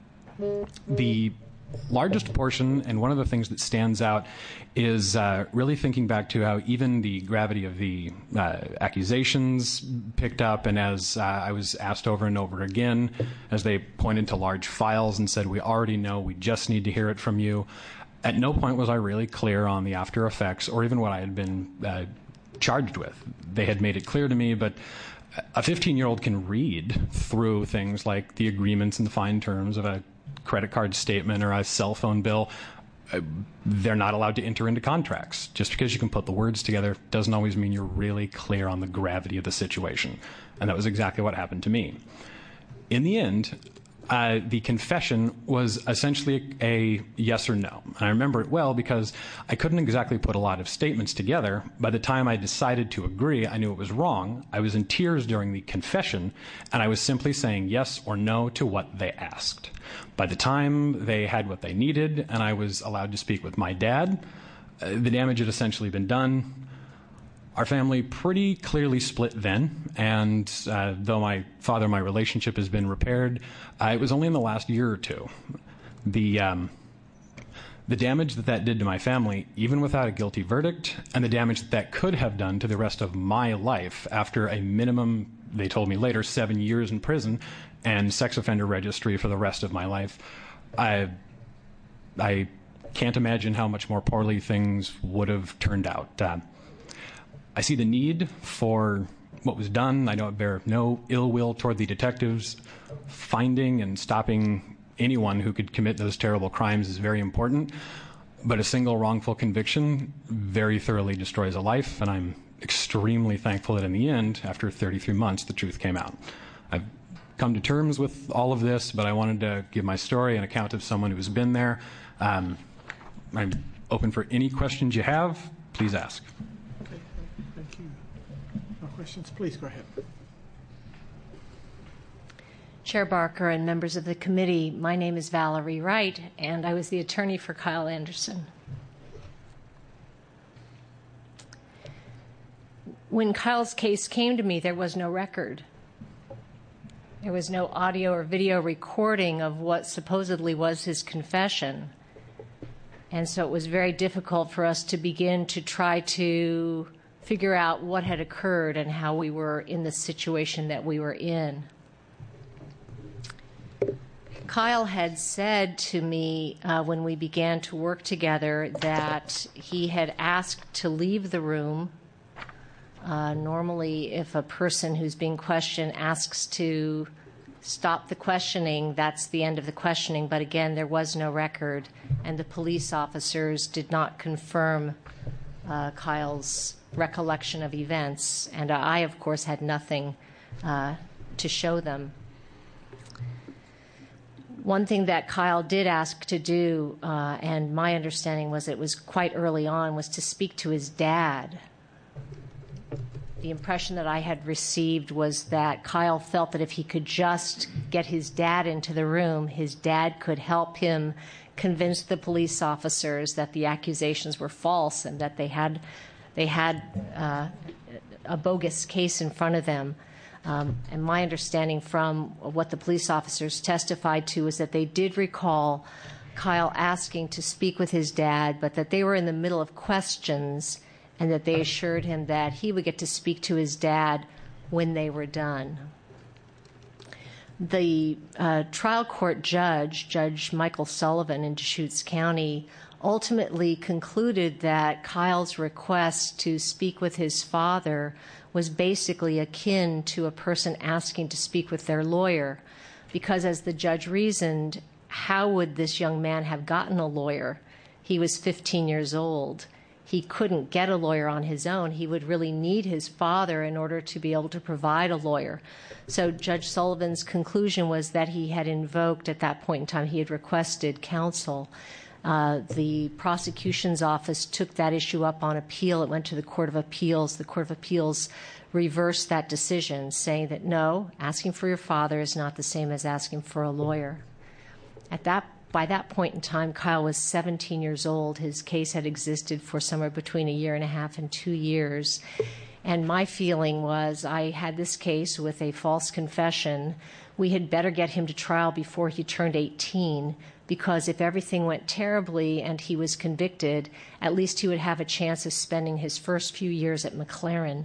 Speaker 10: the largest portion, and one of the things that stands out, is uh, really thinking back to how even the gravity of the uh, accusations picked up, and as uh, I was asked over and over again, as they pointed to large files and said, we already know, we just need to hear it from you. At no point was I really clear on the after effects or even what I had been uh, charged with. They had made it clear to me, but a fifteen-year-old can read through things like the agreements and the fine terms of a credit card statement or a cell phone bill. Uh, they're not allowed to enter into contracts. Just because you can put the words together doesn't always mean you're really clear on the gravity of the situation. And that was exactly what happened to me. In the end, Uh, the confession was essentially a, a yes or no. And I remember it well because I couldn't exactly put a lot of statements together. By the time I decided to agree, I knew it was wrong. I was in tears during the confession, and I was simply saying yes or no to what they asked. By the time they had what they needed and I was allowed to speak with my dad, uh, the damage had essentially been done. Our family pretty clearly split then, and uh, though my father and my relationship has been repaired, uh, it was only in the last year or two. The, um, the damage that that did to my family, even without a guilty verdict, and the damage that that could have done to the rest of my life after a minimum, they told me later, seven years in prison and sex offender registry for the rest of my life, I, I can't imagine how much more poorly things would have turned out. Uh, I see the need for what was done. I don't bear no ill will toward the detectives. Finding and stopping anyone who could commit those terrible crimes is very important, but a single wrongful conviction very thoroughly destroys a life, and I'm extremely thankful that in the end, after thirty-three months, the truth came out. I've come to terms with all of this, but I wanted to give my story, an account of someone who's been there. Um, I'm open for any questions you have. Please ask.
Speaker 1: Questions, please go ahead.
Speaker 11: Chair Barker and members of the committee, my name is Valerie Wright, and I was the attorney for Kyle Anderson. When Kyle's case came to me, there was no record. There was no audio or video recording of what supposedly was his confession. And so it was very difficult for us to begin to try to figure out what had occurred and how we were in the situation that we were in. Kyle had said to me uh, when we began to work together that he had asked to leave the room. Uh, normally, if a person who's being questioned asks to stop the questioning, that's the end of the questioning. But again, there was no record, and the police officers did not confirm uh, Kyle's recollection of events. And I, of course, had nothing uh, to show them. One thing that Kyle did ask to do, uh, and my understanding was it was quite early on, was to speak to his dad. The impression that I had received was that Kyle felt that if he could just get his dad into the room, his dad could help him convince the police officers that the accusations were false and that they had, they had uh, a bogus case in front of them. Um, and my understanding from what the police officers testified to is that they did recall Kyle asking to speak with his dad, but that they were in the middle of questions and that they assured him that he would get to speak to his dad when they were done. The uh, trial court judge, Judge Michael Sullivan in Deschutes County, ultimately concluded that Kyle's request to speak with his father was basically akin to a person asking to speak with their lawyer, because as the judge reasoned, how would this young man have gotten a lawyer? He was fifteen years old. He couldn't get a lawyer on his own. He would really need his father in order to be able to provide a lawyer. So Judge Sullivan's conclusion was that he had invoked, at that point in time, he had requested counsel. Uh, the prosecution's office took that issue up on appeal. It went to the Court of Appeals. The Court of Appeals reversed that decision, saying that no, asking for your father is not the same as asking for a lawyer. At that, by that point in time, Kyle was seventeen years old. His case had existed for somewhere between a year and a half and two years. And my feeling was I had this case with a false confession. We had better get him to trial before he turned eighteen, because if everything went terribly and he was convicted, at least he would have a chance of spending his first few years at McLaren.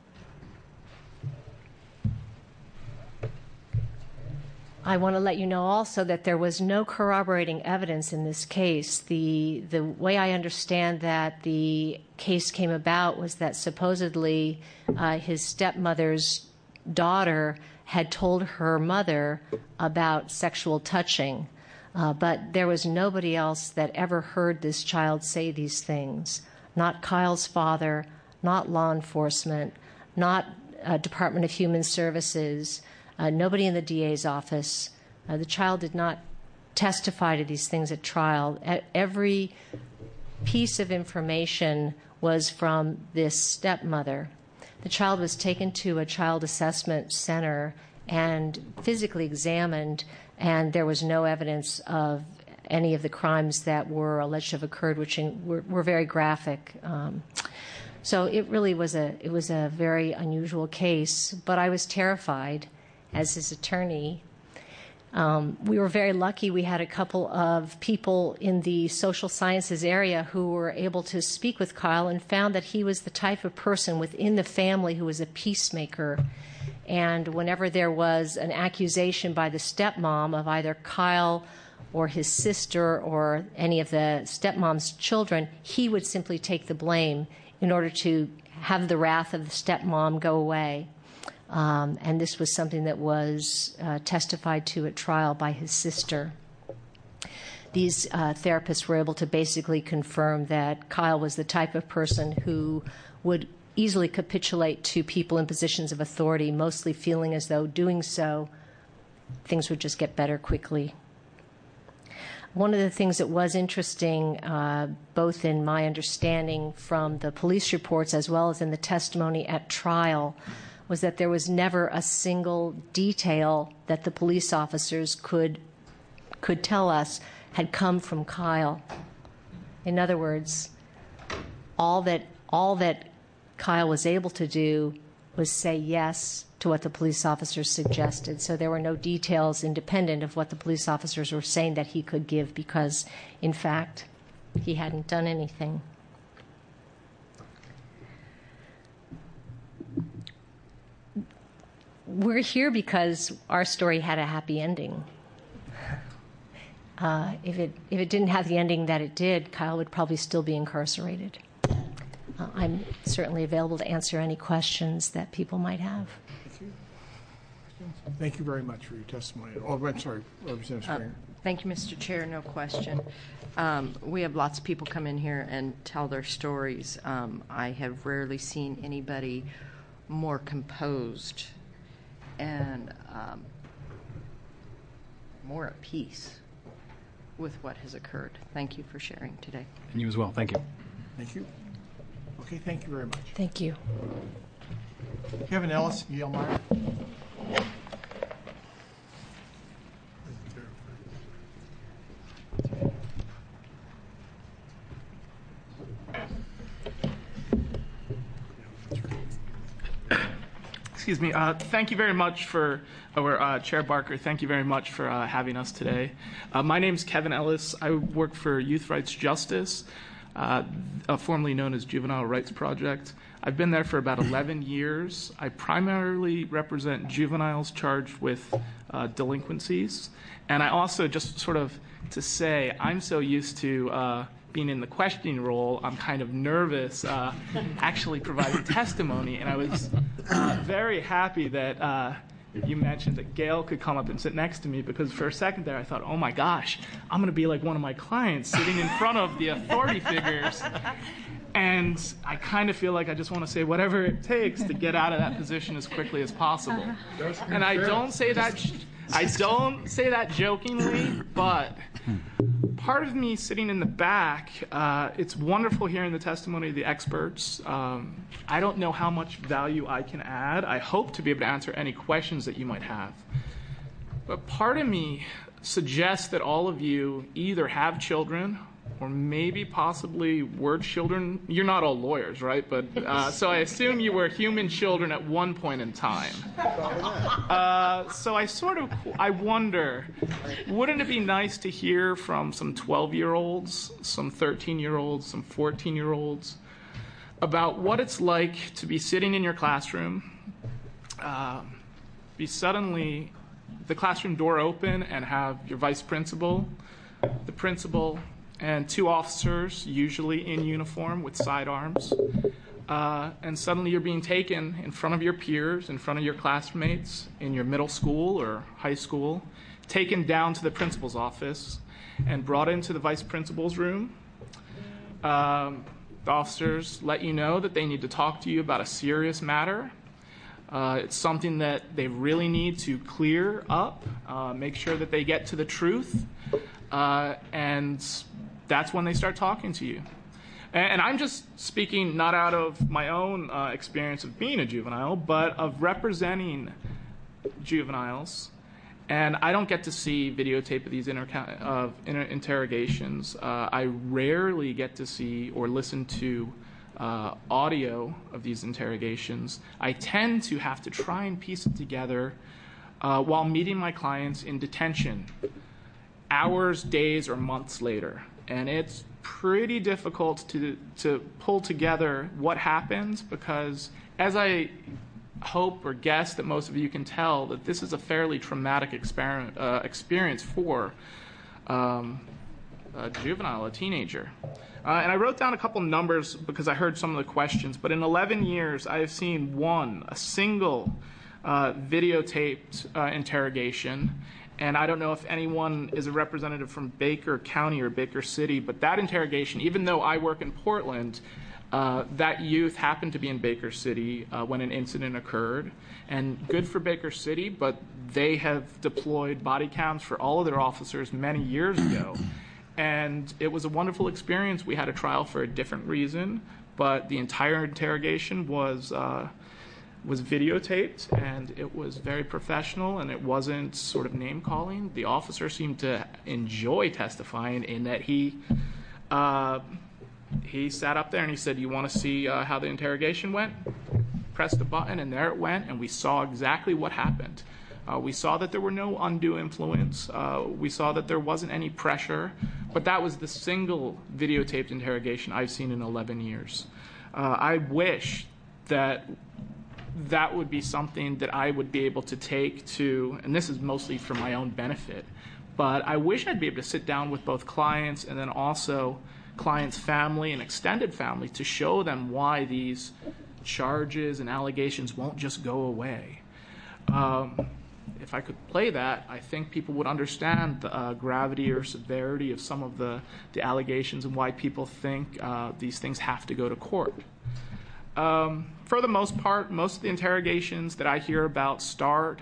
Speaker 11: I want to let you know also that there was no corroborating evidence in this case. The, the way I understand that the case came about was that supposedly uh, his stepmother's daughter had told her mother about sexual touching. Uh, but there was nobody else that ever heard this child say these things. Not Kyle's father, not law enforcement, not uh, Department of Human Services, uh, nobody in the D A's office. Uh, the child did not testify to these things at trial. At every piece of information was from this stepmother. The child was taken to a child assessment center and physically examined, and there was no evidence of any of the crimes that were alleged to have occurred, which in, were, were very graphic. Um, so it really was a it was a very unusual case. But I was terrified as his attorney. Um, we were very lucky. We had a couple of people in the social sciences area who were able to speak with Kyle and found that he was the type of person within the family who was a peacemaker. And whenever there was an accusation by the stepmom of either Kyle or his sister or any of the stepmom's children, he would simply take the blame in order to have the wrath of the stepmom go away. Um, and this was something that was uh, testified to at trial by his sister. These uh, therapists were able to basically confirm that Kyle was the type of person who would easily capitulate to people in positions of authority, mostly feeling as though doing so, things would just get better quickly. One of the things that was interesting, uh, both in my understanding from the police reports as well as in the testimony at trial, was that there was never a single detail that the police officers could could tell us had come from Kyle. In other words, all that all that Kyle was able to do was say yes to what the police officers suggested. So there were no details independent of what the police officers were saying that he could give because, in fact, he hadn't done anything. We're here because our story had a happy ending. Uh, if it if it didn't have the ending that it did, Kyle would probably still be incarcerated. Uh, I'm certainly available to answer any questions that people might have.
Speaker 1: Thank you. Thank you very much for your testimony. Oh, I'm sorry, Representative
Speaker 6: Uh,
Speaker 1: Springer.
Speaker 6: Thank you, Mister Chair. No question. Um, we have lots of people come in here and tell their stories. Um, I have rarely seen anybody more composed and um, more at peace with what has occurred. Thank you for sharing today.
Speaker 10: And you as well. Thank you.
Speaker 1: Thank you. Okay, thank you very much.
Speaker 11: Thank you.
Speaker 1: Kevin Ellis, Yale Meyer.
Speaker 12: Excuse me. Uh, thank you very much for, or uh, Chair Barker, thank you very much for uh, having us today. Uh, my name is Kevin Ellis. I work for Youth Rights Justice, uh, uh, formerly known as Juvenile Rights Project. I've been there for about eleven years. I primarily represent juveniles charged with uh, delinquencies. And I also, just sort of to say, I'm so used to uh, being in the questioning role, I'm kind of nervous uh, actually providing testimony. And I was uh, very happy that uh, you mentioned that Gail could come up and sit next to me, because for a second there I thought, oh my gosh, I'm going to be like one of my clients sitting in front of the authority figures. And I kind of feel like I just want to say whatever it takes to get out of that position as quickly as possible. And I don't say that I don't say that jokingly, but part of me sitting in the back, uh, it's wonderful hearing the testimony of the experts. Um, I don't know how much value I can add. I hope to be able to answer any questions that you might have. But part of me suggests that all of you either have children or maybe possibly were children. You're not all lawyers, right? But uh, so I assume you were human children at one point in time. Uh, so I sort of, I wonder, wouldn't it be nice to hear from some twelve-year-olds, some thirteen-year-olds, some fourteen-year-olds about what it's like to be sitting in your classroom, uh, be suddenly the classroom door open and have your vice principal, the principal, and two officers, usually in uniform with sidearms, uh, and suddenly you're being taken in front of your peers, in front of your classmates in your middle school or high school, taken down to the principal's office and brought into the vice principal's room. Um, the officers let you know that they need to talk to you about a serious matter. Uh, it's something that they really need to clear up, uh, make sure that they get to the truth, uh, and that's when they start talking to you. And, and I'm just speaking not out of my own uh, experience of being a juvenile, but of representing juveniles. And I don't get to see videotape of these inter- of inter- interrogations. Uh, I rarely get to see or listen to uh, audio of these interrogations. I tend to have to try and piece it together uh, while meeting my clients in detention, hours, days, or months later. And it's pretty difficult to to pull together what happened, because as I hope or guess that most of you can tell, that this is a fairly traumatic experiment, uh, experience for um, a juvenile, a teenager. Uh, and I wrote down a couple numbers because I heard some of the questions, but in eleven years I have seen one, a single uh, videotaped uh, interrogation. And I don't know if anyone is a representative from Baker County or Baker City, but that interrogation, even though I work in Portland, uh, that youth happened to be in Baker City uh, when an incident occurred. And good for Baker City, but they have deployed body cams for all of their officers many years ago. And it was a wonderful experience. We had a trial for a different reason, but the entire interrogation was uh, was videotaped, and it was very professional, and it wasn't sort of name-calling. The officer seemed to enjoy testifying in that he uh, he sat up there and he said, you want to see uh, how the interrogation went? Pressed the button, and there it went, and we saw exactly what happened. Uh, we saw that there were no undue influence. Uh, we saw that there wasn't any pressure, but that was the single videotaped interrogation I've seen in eleven years. Uh, I wish that that would be something that I would be able to take to, and this is mostly for my own benefit, But I wish I'd be able to sit down with both clients and then also clients' family and extended family to show them why these charges and allegations won't just go away. Um, if I could play that, I think people would understand the uh, gravity or severity of some of the, the allegations and why people think uh, these things have to go to court. Um, for the most part, most of the interrogations that I hear about start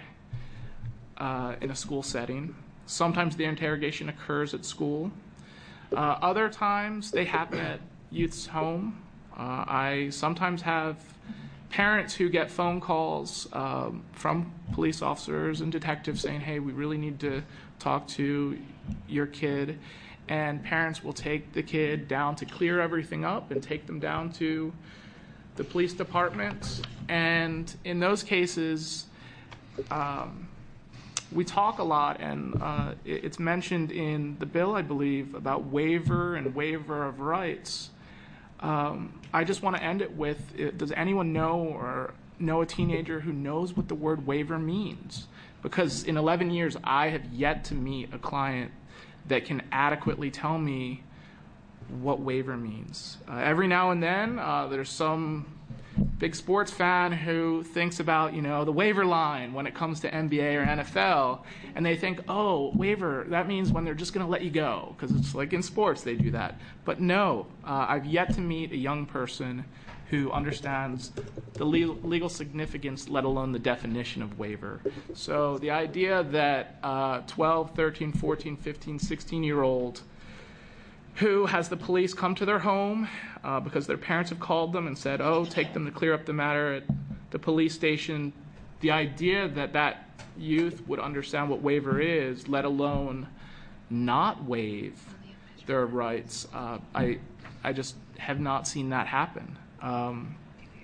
Speaker 12: uh, in a school setting. Sometimes the interrogation occurs at school. Uh, other times they happen at youth's home. Uh, I sometimes have parents who get phone calls um, from police officers and detectives saying, hey, we really need to talk to your kid. And parents will take the kid down to clear everything up and take them down to the police department. And in those cases, um, we talk a lot, and uh, it's mentioned in the bill, I believe, about waiver and waiver of rights. Um, I just want to end it with, does anyone know or know a teenager who knows what the word waiver means? Because in eleven years, I have yet to meet a client that can adequately tell me what waiver means. Uh, every now and then, uh, there's some big sports fan who thinks about, you know, the waiver line when it comes to N B A or N F L, and they think, oh, waiver, that means when they're just going to let you go, because it's like in sports they do that. But no, uh, I've yet to meet a young person who understands the legal, legal significance, let alone the definition of waiver. So the idea that uh, twelve, thirteen, fourteen, fifteen, sixteen-year-old who has the police come to their home uh, because their parents have called them and said, oh, take them to clear up the matter at the police station. The idea that that youth would understand what waiver is, let alone not waive their rights, uh, I, I just have not seen that happen. Um,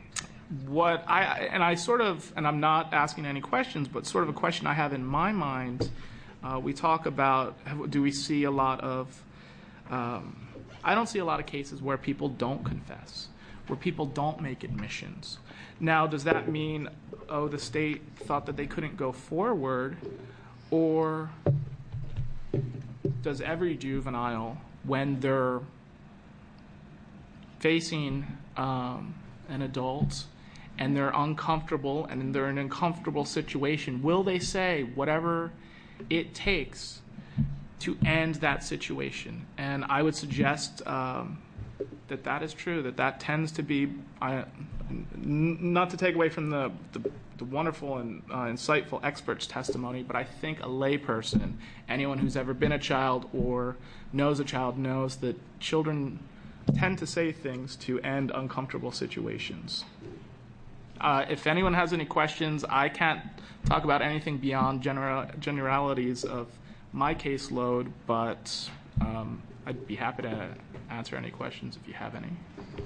Speaker 12: what I, and I sort of, and I'm not asking any questions, but sort of a question I have in my mind, uh, we talk about, do we see a lot of Um, I don't see a lot of cases where people don't confess, where people don't make admissions. Now, does that mean, oh, the state thought that they couldn't go forward, or does every juvenile, when they're facing um, an adult and they're uncomfortable and they're in an uncomfortable situation, will they say whatever it takes to end that situation? And I would suggest um, that that is true, that that tends to be, uh, n- not to take away from the, the, the wonderful and uh, insightful experts' testimony, but I think a layperson, anyone who's ever been a child or knows a child, knows that children tend to say things to end uncomfortable situations. Uh, if anyone has any questions, I can't talk about anything beyond general, generalities of my caseload, but um, I'd be happy to answer any questions if you have any.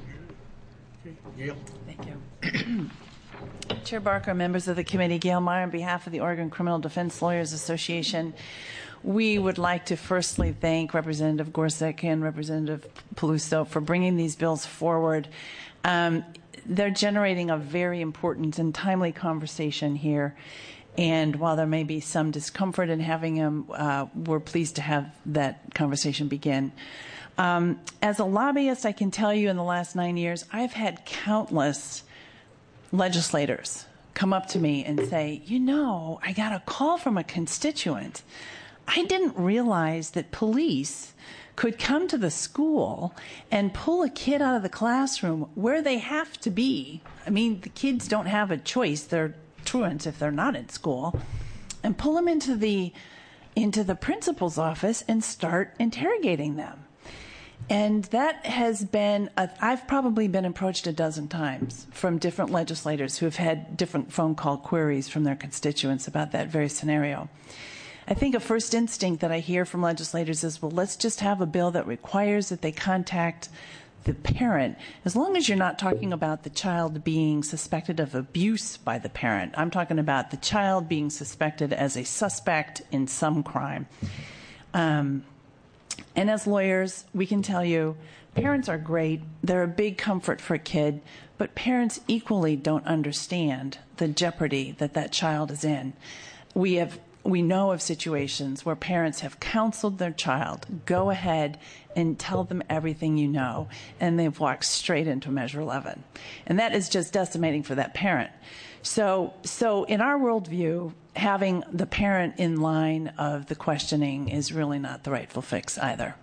Speaker 1: Gail.
Speaker 13: Thank you. Chair Barker, members of the committee, Gail Meyer on behalf of the Oregon Criminal Defense Lawyers Association. We would like to firstly thank Representative Gorsuch and Representative Peluso for bringing these bills forward. Um, they're generating a very important and timely conversation here. And while there may be some discomfort in having them, uh, we're pleased to have that conversation begin. Um, as a lobbyist, I can tell you in the last nine years, I've had countless legislators come up to me and say, you know, I got a call from a constituent. I didn't realize that police could come to the school and pull a kid out of the classroom where they have to be. I mean, the kids don't have a choice. They're truants if they're not in school, and pull them into the into the principal's office and start interrogating them. And that has been, a, I've probably been approached a dozen times from different legislators who have had different phone call queries from their constituents about that very scenario. I think a first instinct that I hear from legislators is, well, let's just have a bill that requires that they contact the parent, as long as you're not talking about the child being suspected of abuse by the parent. I'm talking about the child being suspected as a suspect in some crime. Um, and as lawyers, we can tell you, parents are great. They're a big comfort for a kid, but parents equally don't understand the jeopardy that that child is in. We have we know of situations where parents have counseled their child, go ahead and tell them everything you know, and they've walked straight into Measure eleven. And that is just decimating for that parent. So, so in our worldview, having the parent in line of the questioning is really not the rightful fix either.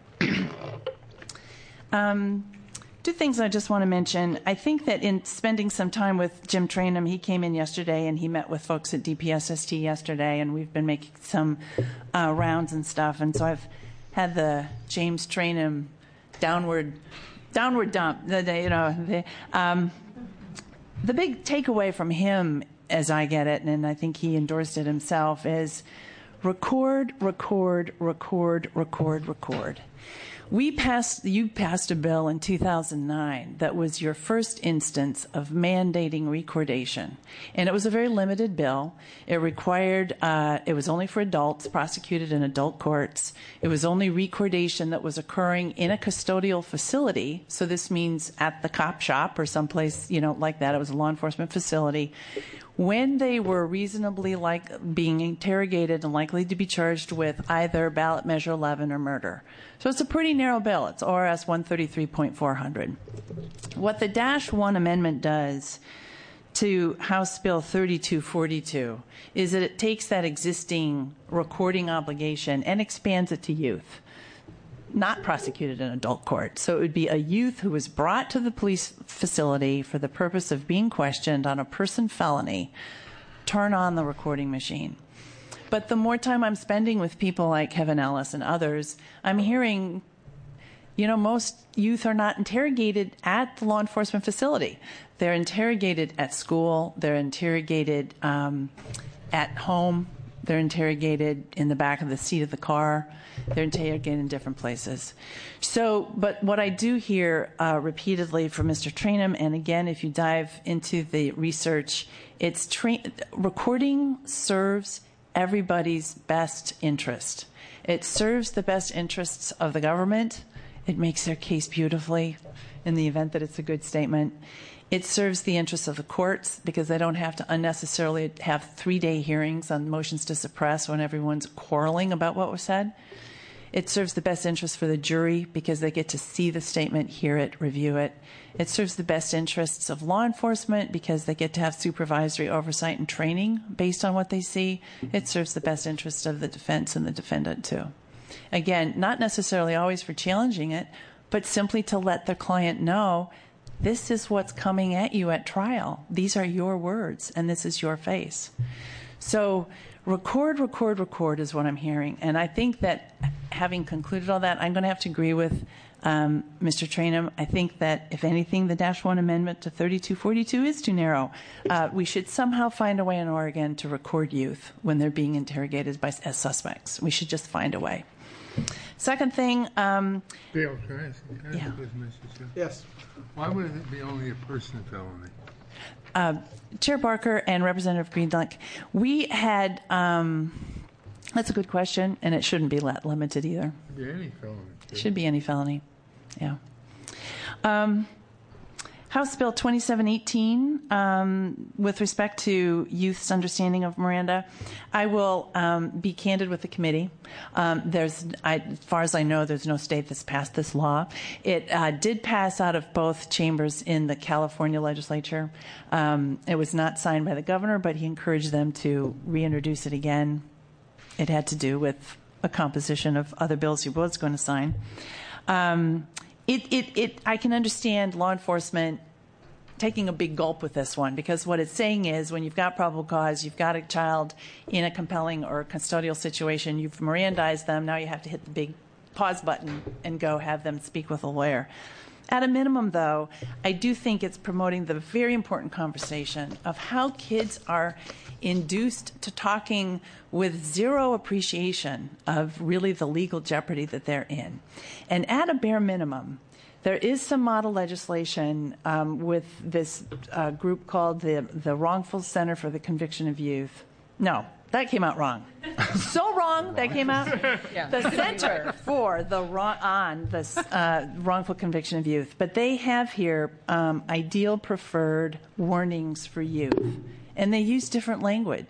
Speaker 13: um, Two things I just want to mention. I think that in spending some time with Jim Trainum, he came in yesterday and he met with folks at D P S S T yesterday, and we've been making some uh, rounds and stuff. And so I've had the James Trainum downward, downward dump. The, the, you know, the, um, the big takeaway from him, as I get it, and I think he endorsed it himself, is record, record, record, record, record. We passed, you passed a bill in two thousand nine that was your first instance of mandating recordation. And it was a very limited bill. It required, uh, it was only for adults prosecuted in adult courts. It was only recordation that was occurring in a custodial facility. So this means at the cop shop or someplace, you know, like that. It was a law enforcement facility. When they were reasonably like being interrogated and likely to be charged with either ballot measure eleven or murder. So it's a pretty narrow bill. It's O R S one thirty-three point four hundred. What the Dash one amendment does to House Bill thirty-two forty-two is that it takes that existing recording obligation and expands it to youth not prosecuted in adult court. So it would be a youth who was brought to the police facility for the purpose of being questioned on a person felony, turn on the recording machine. But the more time I'm spending with people like Kevin Ellis and others, I'm hearing, you know, most youth are not interrogated at the law enforcement facility. They're interrogated at school. They're interrogated um, at home. They're interrogated in the back of the seat of the car. They're interrogated in different places. So, but what I do hear uh, repeatedly from Mister Trainum, and again, if you dive into the research, it's tra- recording serves everybody's best interest. It serves the best interests of the government. It makes their case beautifully in the event that it's a good statement. It serves the interests of the courts because they don't have to unnecessarily have three-day hearings on motions to suppress when everyone's quarreling about what was said. It serves the best interest for the jury because they get to see the statement, hear it, review it. It serves the best interests of law enforcement because they get to have supervisory oversight and training based on what they see. It serves the best interest of the defense and the defendant, too. Again, not necessarily always for challenging it, but simply to let the client know this is what's coming at you at trial. These are your words, and this is your face. So record, record, record is what I'm hearing. And I think that having concluded all that, I'm going to have to agree with um, Mister Trainum. I think that, if anything, the Dash one amendment to thirty-two forty-two is too narrow. Uh, we should somehow find a way in Oregon to record youth when they're being interrogated by, as suspects. We should just find a way. Second thing. Um,
Speaker 14: Bill, can I ask, can I ask
Speaker 13: yeah.
Speaker 14: a question, Mister Chair?
Speaker 1: Yes.
Speaker 14: Why would it be only a person felony?
Speaker 13: Uh, Chair Barker and Representative Greenluck, we had, um, that's a good question, and it shouldn't be let, limited either.
Speaker 14: It could be any felony.
Speaker 13: It should be any felony, yeah. Um, House Bill twenty-seven eighteen, um, with respect to youth's understanding of Miranda, I will um, be candid with the committee. Um, there's, I, as far as I know, there's no state that's passed this law. It uh, did pass out of both chambers in the California legislature. Um, it was not signed by the governor, but he encouraged them to reintroduce it again. It had to do with a composition of other bills he was going to sign. Um, It, it, it, I can understand law enforcement taking a big gulp with this one, because what it's saying is when you've got probable cause, you've got a child in a compelling or custodial situation, you've Mirandized them, now you have to hit the big pause button and go have them speak with a lawyer. At a minimum, though, I do think it's promoting the very important conversation of how kids are induced to talking with zero appreciation of really the legal jeopardy that they're in. And at a bare minimum, there is some model legislation um, with this uh, group called the, the Wrongful Center for the Conviction of Youth. No, that came out wrong. So wrong that came out. Yeah. The Center for the wrong, on the uh, Wrongful Conviction of Youth. But they have here um, ideal preferred warnings for youth. And they use different language.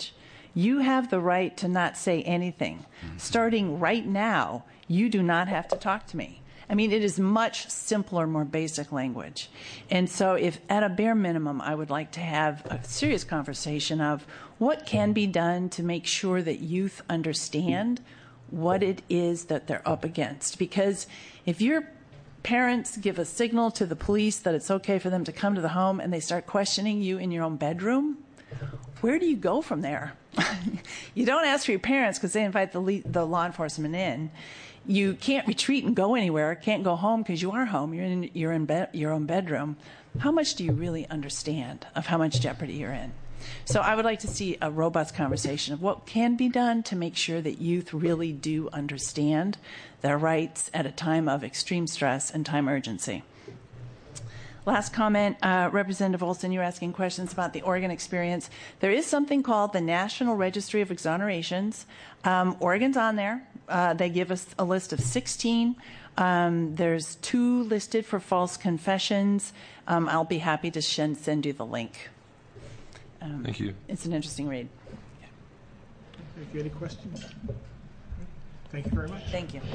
Speaker 13: You have the right to not say anything. Starting right now, you do not have to talk to me. I mean, it is much simpler, more basic language. And so if at a bare minimum, I would like to have a serious conversation of what can be done to make sure that youth understand what it is that they're up against. Because if your parents give a signal to the police that it's okay for them to come to the home and they start questioning you in your own bedroom, where do you go from there? You don't ask for your parents because they invite the, le- the law enforcement in. You can't retreat and go anywhere, can't go home because you are home. You're in, you're in be- your own bedroom. How much do you really understand of how much jeopardy you're in? So I would like to see a robust conversation of what can be done to make sure that youth really do understand their rights at a time of extreme stress and time urgency. Last comment, uh, Representative Olson, you were asking questions about the Oregon experience. There is something called the National Registry of Exonerations. Um, Oregon's on there. Uh, they give us a list of sixteen. Um, there's two listed for false confessions. Um, I'll be happy to sh- send you the link. Um,
Speaker 2: Thank you.
Speaker 13: It's an interesting read.
Speaker 1: Thank you. Any questions? Thank you very much.
Speaker 13: Thank you.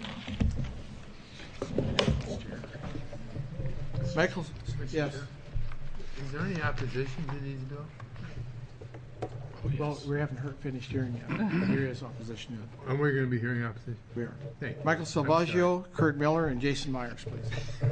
Speaker 1: Michael? Yes.
Speaker 14: Is there any opposition to these bills?
Speaker 1: Well, we haven't heard finished hearing yet. There is opposition yet.
Speaker 14: And we're going to be hearing opposition?
Speaker 1: We are.
Speaker 14: Thank you.
Speaker 1: Michael Salvaggio, Kurt Miller, and Jason Myers, please.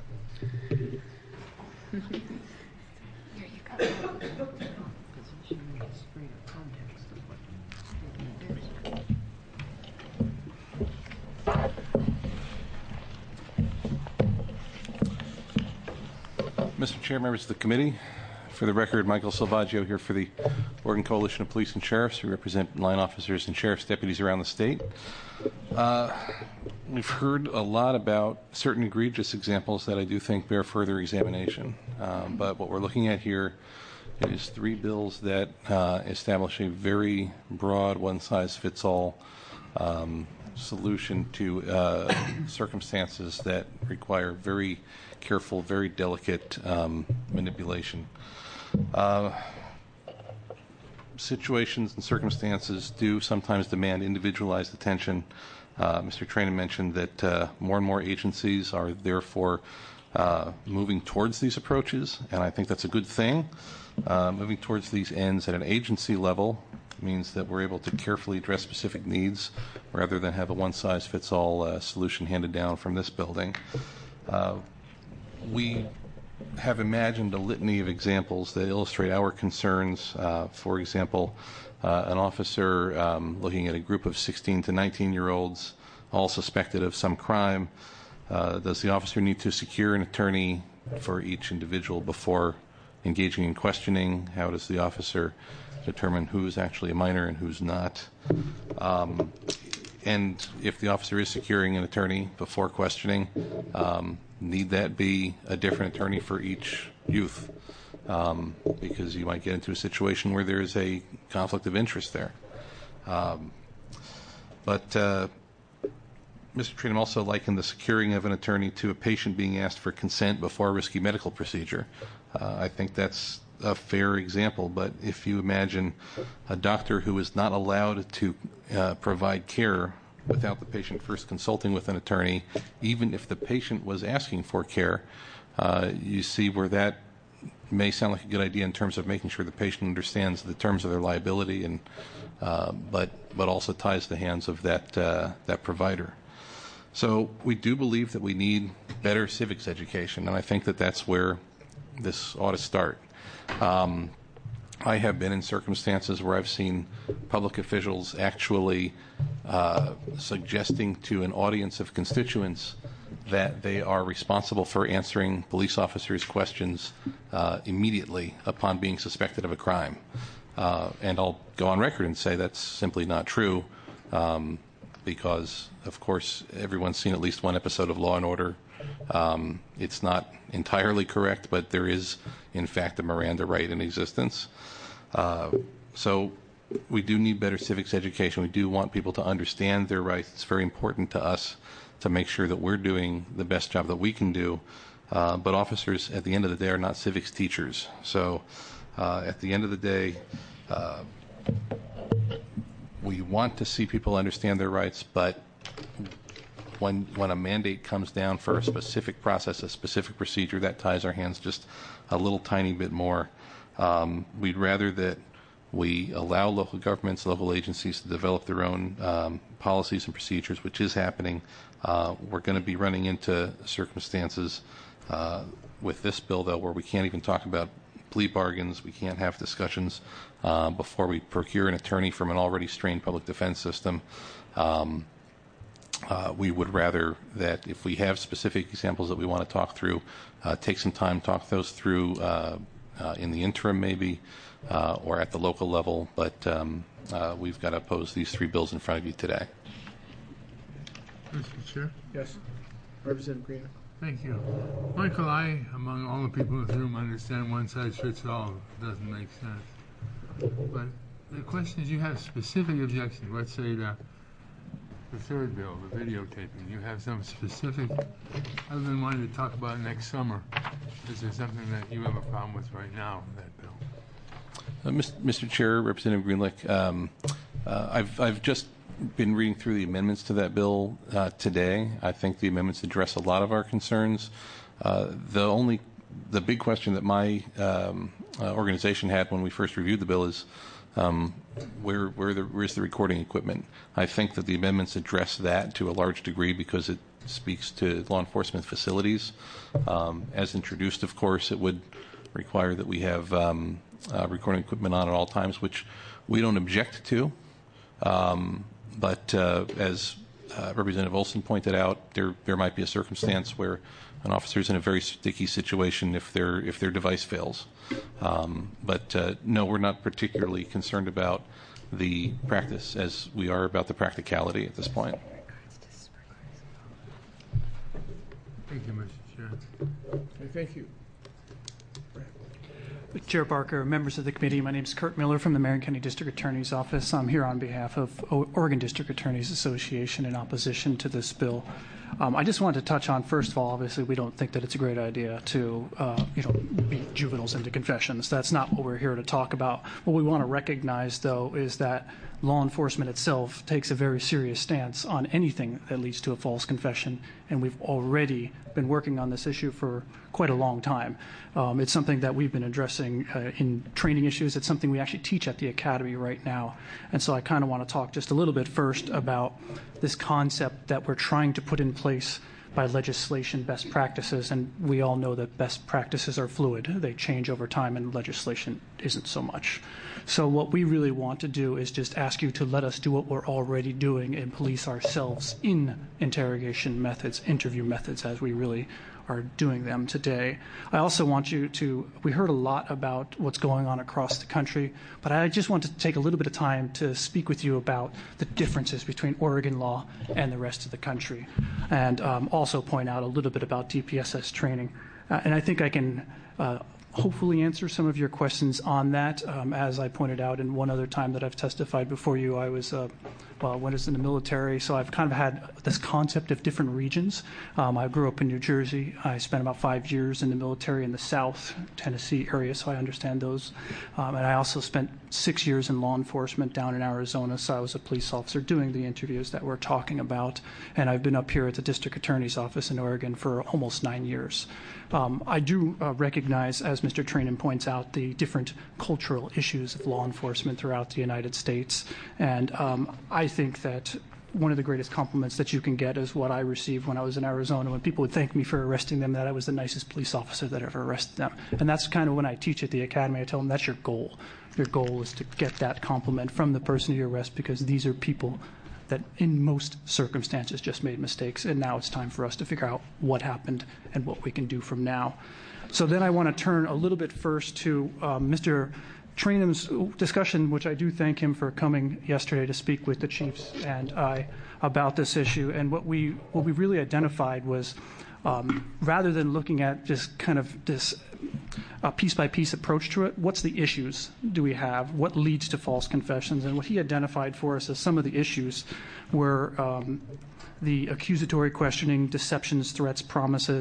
Speaker 15: Mister Chair, members of the committee, for the record, Michael Salvaggio here for the Oregon Coalition of Police and Sheriffs. We represent line officers and sheriff's deputies around the state. Uh, we've heard a lot about certain egregious examples that I do think bear further examination. Um, but what we're looking at here is three bills that uh, establish a very broad, one-size-fits-all um, solution to uh, circumstances that require very careful, very delicate um, manipulation. Uh, situations and circumstances do sometimes demand individualized attention. Uh, Mister Traina mentioned that uh, more and more agencies are therefore uh, moving towards these approaches, and I think that's a good thing. Uh, moving towards these ends at an agency level means that we're able to carefully address specific needs rather than have a one-size-fits-all uh, solution handed down from this building. Uh, we have imagined a litany of examples that illustrate our concerns. Uh, for example, uh, an officer um, looking at a group of sixteen to nineteen year olds all suspected of some crime. Uh, does the officer need to secure an attorney for each individual before engaging in questioning? How does the officer determine who's actually a minor and who's not? Um, and if the officer is securing an attorney before questioning, um, need that be a different attorney for each youth? Um, because you might get into a situation where there's a conflict of interest there. Um, but uh, Mister Trainum also likened the securing of an attorney to a patient being asked for consent before a risky medical procedure. Uh, I think that's a fair example, but if you imagine a doctor who is not allowed to uh, provide care without the patient first consulting with an attorney, even if the patient was asking for care, uh, you see where that may sound like a good idea in terms of making sure the patient understands the terms of their liability, and uh, but but also ties the hands of that uh, that provider. So we do believe that we need better civics education, and I think that that's where this ought to start. Um, I have been in circumstances where I've seen public officials actually uh, suggesting to an audience of constituents that they are responsible for answering police officers' questions uh, immediately upon being suspected of a crime. Uh, and I'll go on record and say that's simply not true, um, because, of course, everyone's seen at least one episode of Law and Order. Um, it's not entirely correct, but there is, in fact, a Miranda right in existence. Uh, so we do need better civics education. We do want people to understand their rights. It's very important to us to make sure that we're doing the best job that we can do. Uh, but officers, at the end of the day, are not civics teachers. So uh, at the end of the day, uh, we want to see people understand their rights, but when when a mandate comes down for a specific process, a specific procedure, that ties our hands just a little tiny bit more. Um, we'd rather that we allow local governments, local agencies to develop their own um, policies and procedures, which is happening. Uh, we're going to be running into circumstances uh, with this bill, though, where we can't even talk about plea bargains. We can't have discussions uh, before we procure an attorney from an already strained public defense system. Um, uh, we would rather that if we have specific examples that we want to talk through, uh, take some time, talk those through uh, uh, in the interim maybe, uh, or at the local level. But um, uh, we've got to oppose these three bills in front of you today.
Speaker 14: Mister Chair?
Speaker 1: Yes. Representative Green.
Speaker 14: Thank you. Michael, I, among all the people in this room, understand one size fits all. Doesn't make sense. But the question is, you have specific objections. Let's say the, the third bill, the videotaping. You have some specific, other than wanting to talk about it next summer, is there something that you have a problem with right now in that bill?
Speaker 15: Uh, Mister Chair, Representative Greenlick, um, uh, I've, I've just been reading through the amendments to that bill uh, today. I think the amendments address a lot of our concerns. Uh, the only, the big question that my um, uh, organization had when we first reviewed the bill is um, where, where the, where's the recording equipment? I think that the amendments address that to a large degree because it speaks to law enforcement facilities. Um, as introduced, of course, it would require that we have um, uh, recording equipment on at all times, which we don't object to. Um, But uh, as uh, Representative Olson pointed out, there there might be a circumstance where an officer is in a very sticky situation if their if their device fails. Um, but uh, no, we're not particularly concerned about the practice as we are about the practicality at this point.
Speaker 14: Thank you, Mister Chair.
Speaker 1: Okay, thank you.
Speaker 16: Chair Barker, members of the committee, my name is Kurt Miller from the Marion County District Attorney's Office. I'm here on behalf of Oregon District Attorneys Association in opposition to this bill. Um, I just wanted to touch on, first of all, obviously we don't think that it's a great idea to, uh, you know, beat juveniles into confessions. That's not what we're here to talk about. What we want to recognize, though, is that law enforcement itself takes a very serious stance on anything that leads to a false confession, and we've already been working on this issue for quite a long time. Um, it's something that we've been addressing uh, in training issues. It's something we actually teach at the academy right now. And so I kind of want to talk just a little bit first about this concept that we're trying to put in place by legislation, best practices, and we all know that best practices are fluid. They change over time, and legislation isn't so much. So what we really want to do is just ask you to let us do what we're already doing and police ourselves in interrogation methods, interview methods, as we really are doing them today. I also want you to, we heard a lot about what's going on across the country, but I just want to take a little bit of time to speak with you about the differences between Oregon law and the rest of the country, and um, also point out a little bit about D P S S training. Uh, and I think I can uh, hopefully answer some of your questions on that. Um, as I pointed out in one other time that I've testified before you, I was, uh, well, when I was in the military, so I've kind of had this concept of different regions. Um, I grew up in New Jersey. I spent about five years in the military in the South Tennessee area, so I understand those. Um, and I also spent six years in law enforcement down in Arizona, so I was a police officer doing the interviews that we're talking about. And I've been up here at the District Attorney's Office in Oregon for almost nine years. Um, I do uh, recognize, as Mister Trainin points out, the different cultural issues of law enforcement throughout the United States. And um, I think that one of the greatest compliments that you can get is what I received when I was in Arizona, when people would thank me for arresting them, that I was the nicest police officer that ever arrested them. And that's kind of when I teach at the academy. I tell them that's your goal. Your goal is to get that compliment from the person you arrest, because these are people that in most circumstances just made mistakes, and now it's time for us to figure out what happened and what we can do from now. So then I want to turn a little bit first to um, Mister Trainin's discussion, which I do thank him for coming yesterday to speak with the chiefs and I about this issue. And what we what we really identified was, um, rather than looking at just kind of this uh, piece-by-piece approach to it, what's the issues do we have? What leads to false confessions? And what he identified for us as some of the issues were um, the accusatory questioning, deceptions, threats, promises,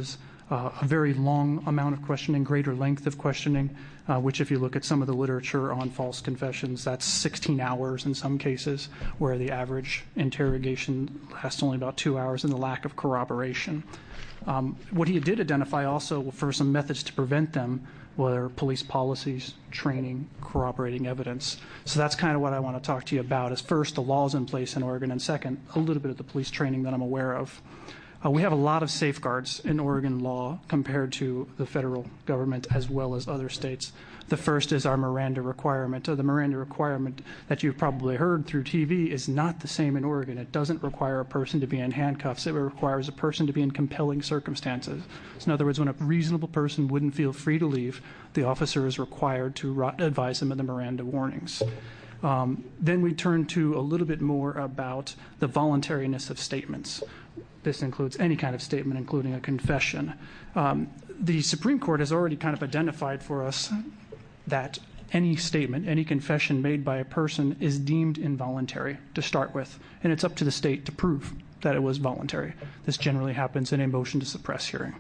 Speaker 16: uh, a very long amount of questioning, greater length of questioning, uh, which if you look at some of the literature on false confessions, that's sixteen hours in some cases, where the average interrogation lasts only about two hours and the lack of corroboration. Um, what he did identify also for some methods to prevent them were police policies, training, corroborating evidence. So that's kind of what I want to talk to you about is first, the laws in place in Oregon, and second, a little bit of the police training that I'm aware of. Uh, we have a lot of safeguards in Oregon law compared to the federal government as well as other states. The first is our Miranda requirement. Uh, the Miranda requirement that you've probably heard through T V is not the same in Oregon. It doesn't require a person to be in handcuffs. It requires a person to be in compelling circumstances. So in other words, when a reasonable person wouldn't feel free to leave, the officer is required to ro- advise them of the Miranda warnings. Um, then we turn to a little bit more about the voluntariness of statements. This includes any kind of statement, including a confession. Um, the Supreme Court has already kind of identified for us that any statement, any confession made by a person is deemed involuntary to start with, and it's up to the state to prove that it was voluntary. This generally happens in a motion to suppress hearing.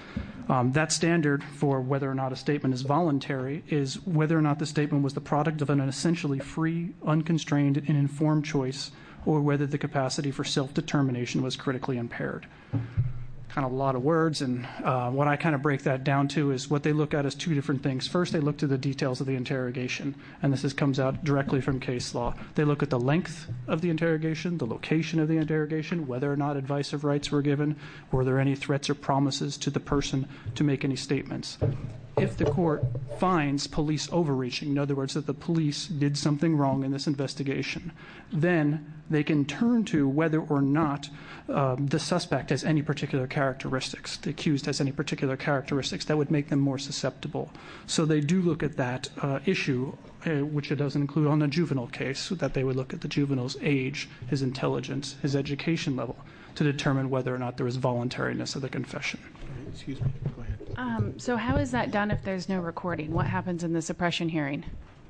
Speaker 16: Um, that standard for whether or not a statement is voluntary is whether or not the statement was the product of an essentially free, unconstrained, and informed choice, or whether the capacity for self-determination was critically impaired. Kind of a lot of words, and uh, what I kind of break that down to is what they look at as two different things. First, they look to the details of the interrogation, and this is, comes out directly from case law. They look at the length of the interrogation, the location of the interrogation, whether or not advice of rights were given, were there any threats or promises to the person to make any statements. If the court finds police overreaching, in other words, that the police did something wrong in this investigation, then they can turn to whether or not um, the suspect has any particular characteristics, the accused has any particular characteristics that would make them more susceptible. So they do look at that uh, issue, uh, which it doesn't include on the juvenile case, that they would look at the juvenile's age, his intelligence, his education level, to determine whether or not there was voluntariness of the confession.
Speaker 1: Excuse me, go ahead.
Speaker 7: Um, so how is that done if there's no recording? What happens in the suppression hearing?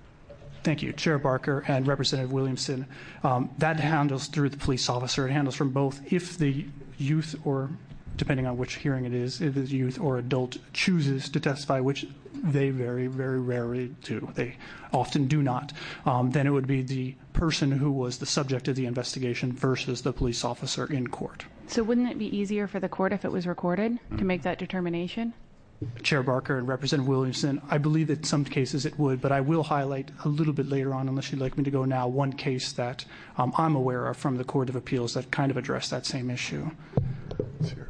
Speaker 16: Thank you, Chair Barker and Representative Williamson. Um, that handles through the police officer. It handles from both if the youth or, depending on which hearing it is, if the youth or adult chooses to testify, which they very, very rarely do. They often do not. Um, then it would be the person who was the subject of the investigation versus the police officer in court.
Speaker 7: So wouldn't it be easier for the court if it was recorded to make that determination?
Speaker 16: Chair Barker and Representative Williamson, I believe that in some cases it would, but I will highlight a little bit later on, unless you'd like me to go now, one case that um, I'm aware of from the Court of Appeals that kind of addressed that same issue.
Speaker 1: Sure.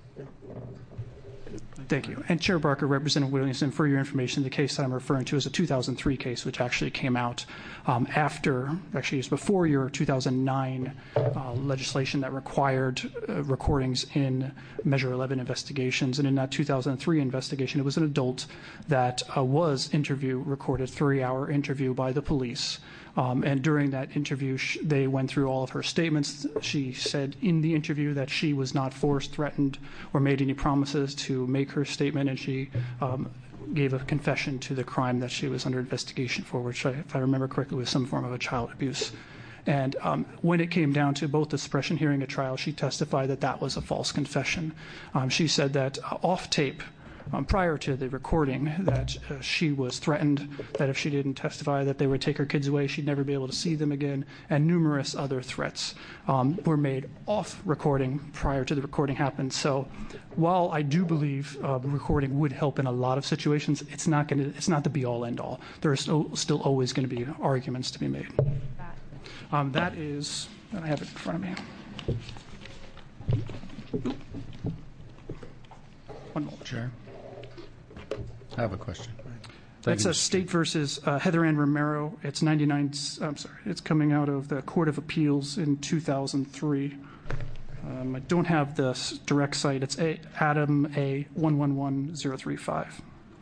Speaker 16: Thank you. And Chair Barker, Representative Williamson, for your information, the case that I'm referring to is a two thousand three case, which actually came out um, after, actually it's before your two thousand nine uh, legislation that required uh, recordings in Measure eleven investigations. And in that two thousand three investigation, it was an adult that uh, was interview recorded, three-hour interview by the police. Um, and during that interview, sh- they went through all of her statements. She said in the interview that she was not forced, threatened, or made any promises to make her statement, and she um, gave a confession to the crime that she was under investigation for, which, I, if I remember correctly, was some form of a child abuse. And um, when it came down to both the suppression hearing and trial, she testified that that was a false confession. Um, she said that uh, off tape, Um, prior to the recording, that uh, she was threatened that if she didn't testify that they would take her kids away, she'd never be able to see them again, and numerous other threats um, were made off recording prior to the recording happened. So while I do believe uh, recording would help in a lot of situations, it's not going to, it's not the be-all, end-all. There are still, still always going to be arguments to be made. Um, that is, I have it in front of me. One moment, Chair.
Speaker 17: I have a question.
Speaker 16: That's a State versus uh, Heather Ann Romero. It's ninety-nine. I'm sorry. It's coming out of the Court of Appeals in two thousand three. Um, I don't have the direct site. It's a, Adam A one one one zero three five.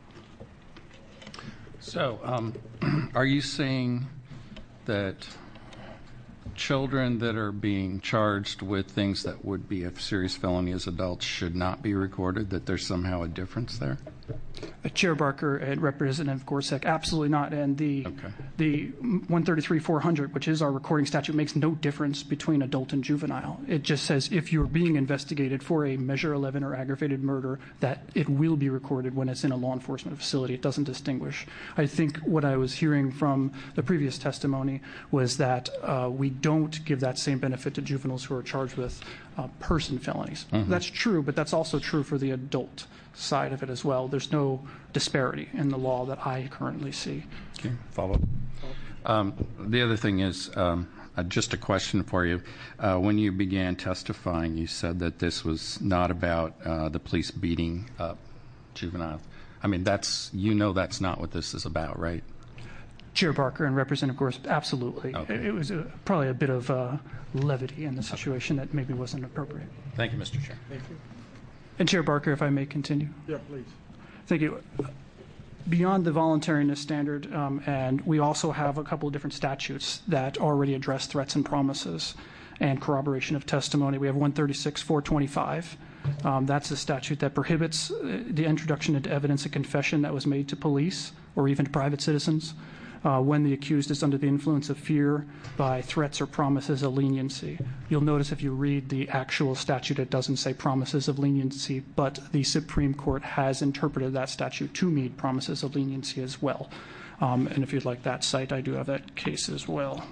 Speaker 17: So, um, are you saying that children that are being charged with things that would be a serious felony as adults should not be recorded? That there's somehow a difference there?
Speaker 16: Uh, Chair Barker and Representative Gorsuch, absolutely not. And the
Speaker 17: Okay.
Speaker 16: the one thirty-three four hundred, which is our recording statute, makes no difference between adult and juvenile. It just says if you're being investigated for a Measure eleven or aggravated murder, that it will be recorded when it's in a law enforcement facility. It doesn't distinguish. I think what I was hearing from the previous testimony was that uh, we don't give that same benefit to juveniles who are charged with uh, person felonies.
Speaker 17: Mhm.
Speaker 16: That's true, but that's also true for the adult side of it as well. There's no disparity in the law that I currently see.
Speaker 17: Okay, follow up. Um, the other thing is, um, uh, just a question for you. Uh, when you began testifying, you said that this was not about uh, the police beating up juveniles. I mean, that's, you know that's not what this is about, right?
Speaker 16: Chair Barker and Representative Gorsuch, absolutely.
Speaker 17: Okay.
Speaker 16: It, it was a, probably a bit of uh, levity in the situation that maybe wasn't appropriate.
Speaker 17: Thank you, Mister Chair.
Speaker 1: Thank you.
Speaker 16: And Chair Barker, if I may continue.
Speaker 1: Yeah, please.
Speaker 16: Thank you. Beyond the voluntariness standard, um, and we also have a couple of different statutes that already address threats and promises and corroboration of testimony. We have one thirty-six four twenty-five. Um, that's a statute that prohibits uh, the introduction into evidence a confession that was made to police or even to private citizens uh, when the accused is under the influence of fear by threats or promises of leniency. You'll notice if you read the actual statute, it doesn't say promises of leniency, but the Supreme Court has interpreted that statute to mean promises of leniency as well. Um, and if you'd like that cite, I do have that case as well.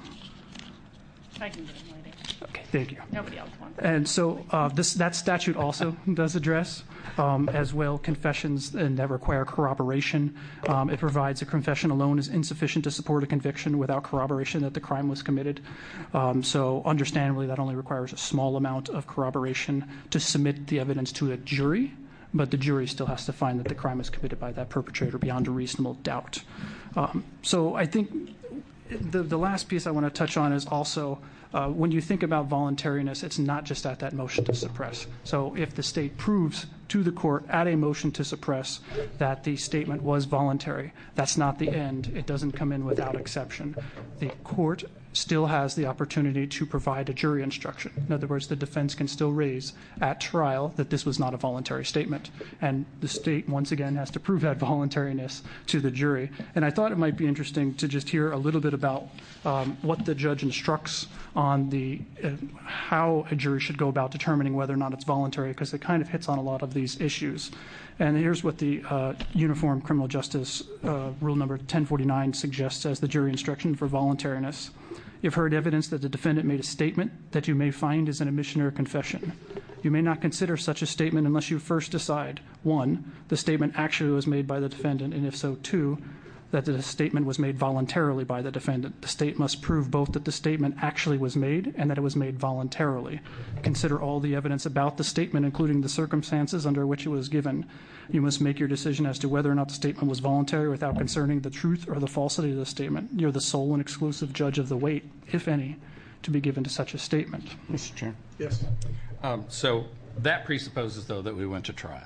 Speaker 7: I can get them later.
Speaker 16: Okay, thank you.
Speaker 7: Nobody else wants it.
Speaker 16: And so uh, this that statute also does address um, as well confessions and that require corroboration. Um, it provides a confession alone is insufficient to support a conviction without corroboration that the crime was committed. Um, so understandably, that only requires a small amount of corroboration to submit the evidence to a jury, but the jury still has to find that the crime was committed by that perpetrator beyond a reasonable doubt. Um, so I think the, the last piece I want to touch on is also Uh, when you think about voluntariness, it's not just at that motion to suppress. So if the state proves to the court at a motion to suppress that the statement was voluntary, that's not the end. It doesn't come in without exception. The court still has the opportunity to provide a jury instruction. In other words, the defense can still raise at trial that this was not a voluntary statement. And the state, once again, has to prove that voluntariness to the jury. And I thought it might be interesting to just hear a little bit about um, what the judge instructs on the uh, how a jury should go about determining whether or not it's voluntary, because it kind of hits on a lot of these issues. And here's what the uh, Uniform Criminal Justice uh, Rule number ten forty-nine suggests as the jury instruction for voluntariness. You've heard evidence that the defendant made a statement that you may find is an admission or a confession. You may not consider such a statement unless you first decide, one, the statement actually was made by the defendant, and if so, two, that the statement was made voluntarily by the defendant. The state must prove both that the statement actually was made and that it was made voluntarily. Consider all the evidence about the statement, including the circumstances under which it was given. You must make your decision as to whether or not the statement was voluntary without concerning the truth or the falsity of the statement. You're the sole and exclusive judge of the weight, if any, to be given to such a statement.
Speaker 17: Mister Chair.
Speaker 1: Yes.
Speaker 17: Um, so that presupposes, though, that we went to trial.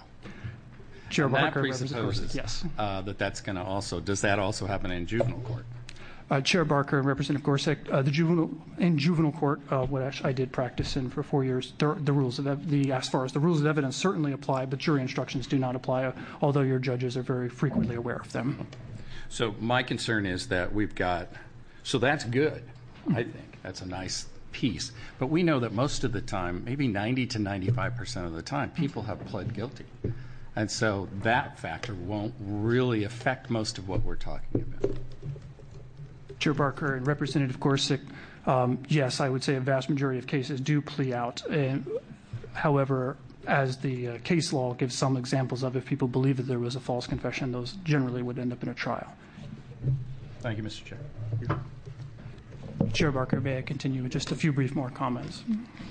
Speaker 16: Chair
Speaker 17: And that
Speaker 16: Barker,
Speaker 17: presupposes
Speaker 16: yes.
Speaker 17: uh, that that's going to also, does that also happen in juvenile court?
Speaker 16: Uh, Chair Barker and Representative Gorsuch, uh, the juvenile in juvenile court, uh, which I did practice in for four years, the, the rules of ev- the as far as the rules of evidence certainly apply, but jury instructions do not apply, uh, although your judges are very frequently aware of them.
Speaker 17: So my concern is that we've got, so that's good, I think. That's a nice piece. But we know that most of the time, maybe ninety to ninety-five percent of the time, people have pled guilty. And so that factor won't really affect most of what we're talking about.
Speaker 16: Chair Barker and Representative Gorsuch, um, yes, I would say a vast majority of cases do plea out. And, however, as the uh, case law gives some examples of, if people believe that there was a false confession, those generally would end up in a trial.
Speaker 17: Thank you, Mister Chair.
Speaker 16: Chair Barker, may I continue with just a few brief more comments?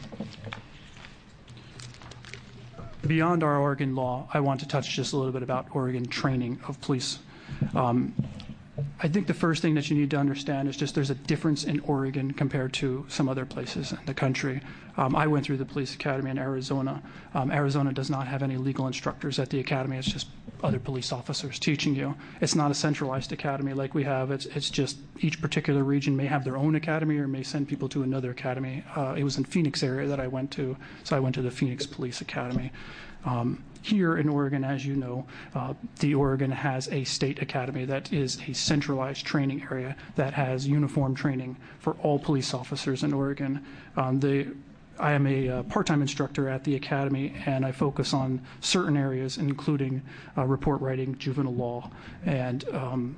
Speaker 16: Beyond our Oregon law, I want to touch just a little bit about Oregon training of police. Um, I think the first thing that you need to understand is just there's a difference in Oregon compared to some other places in the country. Um, I went through the police academy in Arizona. Um, Arizona does not have any legal instructors at the academy. It's just other police officers teaching you. It's not a centralized academy like we have. It's it's just each particular region may have their own academy or may send people to another academy. Uh, it was in Phoenix area that I went to, so I went to the Phoenix Police Academy. Um, Here in Oregon, as you know, uh, the Oregon has a state academy that is a centralized training area that has uniform training for all police officers in Oregon. Um, the I am a uh, part-time instructor at the academy, and I focus on certain areas, including uh, report writing, juvenile law, and um,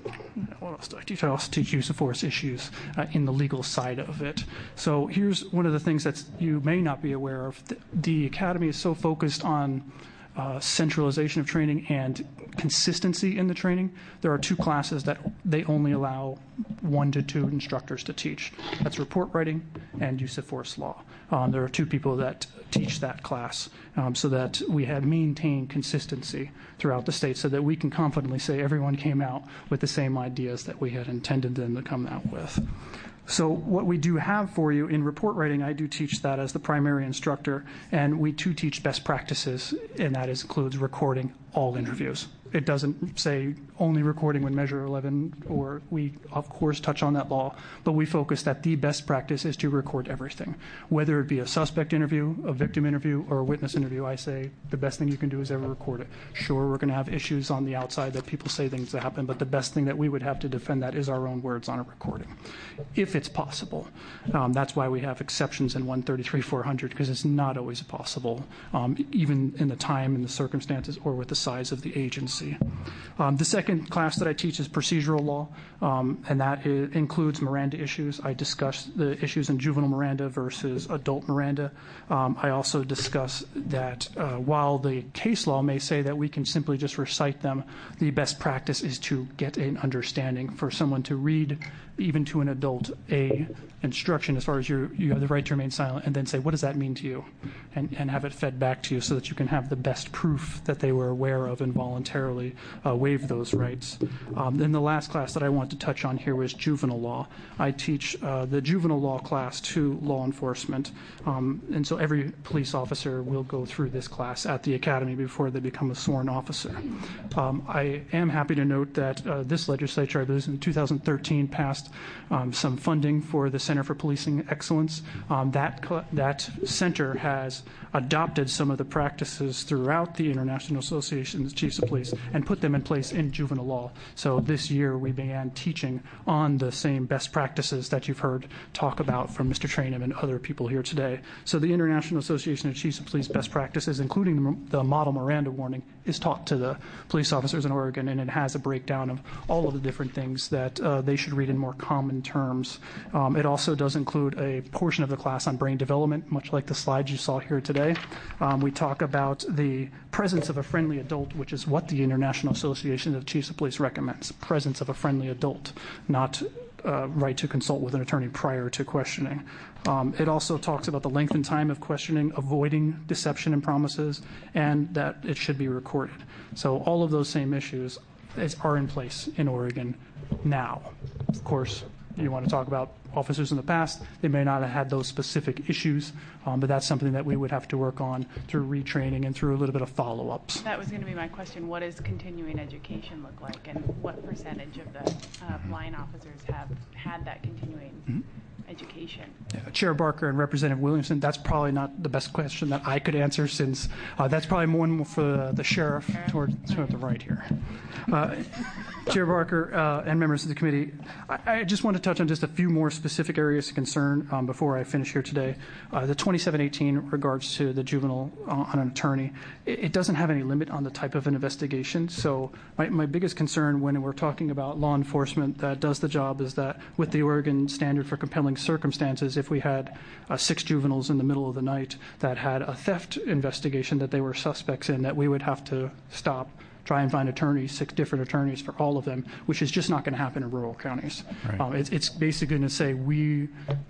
Speaker 16: what else do I teach? I also teach use of force issues uh, in the legal side of it. So here's one of the things that you may not be aware of. The, the academy is so focused on uh, centralization of training and consistency in the training. There are two classes that they only allow one to two instructors to teach. That's report writing and use of force law. Um, there are two people that teach that class um, so that we have maintained consistency throughout the state so that we can confidently say everyone came out with the same ideas that we had intended them to come out with. So what we do have for you in report writing, I do teach that as the primary instructor, and we too teach best practices, and that is, includes recording all interviews. It doesn't say only recording when Measure eleven, or we, of course, touch on that law, but we focus that the best practice is to record everything. Whether it be a suspect interview, a victim interview, or a witness interview, I say the best thing you can do is ever record it. Sure, we're going to have issues on the outside that people say things that happen, but the best thing that we would have to defend that is our own words on a recording, if it's possible. Um, that's why we have exceptions in one thirty-three four hundred, because it's not always possible, um, even in the time and the circumstances or with the size of the agency. Um, the second class that I teach is procedural law, um, and that is, includes Miranda issues. I discuss the issues in juvenile Miranda versus adult Miranda. Um, I also discuss that uh, while the case law may say that we can simply just recite them, the best practice is to get an understanding for someone to read, even to an adult, a instruction as far as you you have the right to remain silent, and then say, what does that mean to you? And, and have it fed back to you so that you can have the best proof that they were aware of and voluntarily uh, waive those rights. Um, then the last class that I want to touch on here was juvenile law. I teach uh, the juvenile law class to law enforcement, um, and so every police officer will go through this class at the academy before they become a sworn officer. Um, I am happy to note that uh, this legislature, I believe in two thousand thirteen, passed um, some funding for the Center for Policing Excellence. Um, that, that center has adopted some of the practices throughout the International Association of Chiefs of Police and put them in place in juvenile law. So this year we began teaching on the same best practices that you've heard talk about from Mister Trainham and other people here today. So the International Association of Chiefs of Police best practices, including the, the model Miranda warning, is taught to the police officers in Oregon, and it has a breakdown of all of the different things that uh, they should read in more common terms. Um, it also does include a portion of the class on brain development, much like the slides you saw here today. Um, we talk about the presence of a friendly adult, which is what the International Association of Chiefs of Police recommends, presence of a friendly adult, not uh, right to consult with an attorney prior to questioning. Um, it also talks about the length and time of questioning, avoiding deception and promises, and that it should be recorded. So all of those same issues is, are in place in Oregon now. Of course, you want to talk about officers in the past, they may not have had those specific issues, um, but that's something that we would have to work on through retraining and through a little bit of follow-ups.
Speaker 7: That was going to be my question. What does continuing education look like, and what percentage of the uh, line officers have had that continuing mm-hmm. education?
Speaker 16: Yeah, Chair Barker and Representative Williamson, that's probably not the best question that I could answer, since uh, that's probably more for the, the sheriff toward, toward the right here. Uh, Chair Barker uh, and members of the committee, I, I just want to touch on just a few more specific areas of concern um, before I finish here today. Uh, the twenty-seven eighteen regards to the juvenile uh, on an attorney, it, it doesn't have any limit on the type of an investigation. So my, my biggest concern when we're talking about law enforcement that does the job is that with the Oregon standard for compelling circumstances, if we had uh, six juveniles in the middle of the night that had a theft investigation that they were suspects in, that we would have to stop, try and find attorneys, six different attorneys for all of them, which is just not going to happen in rural counties. Right. Um, it's, it's basically going to say we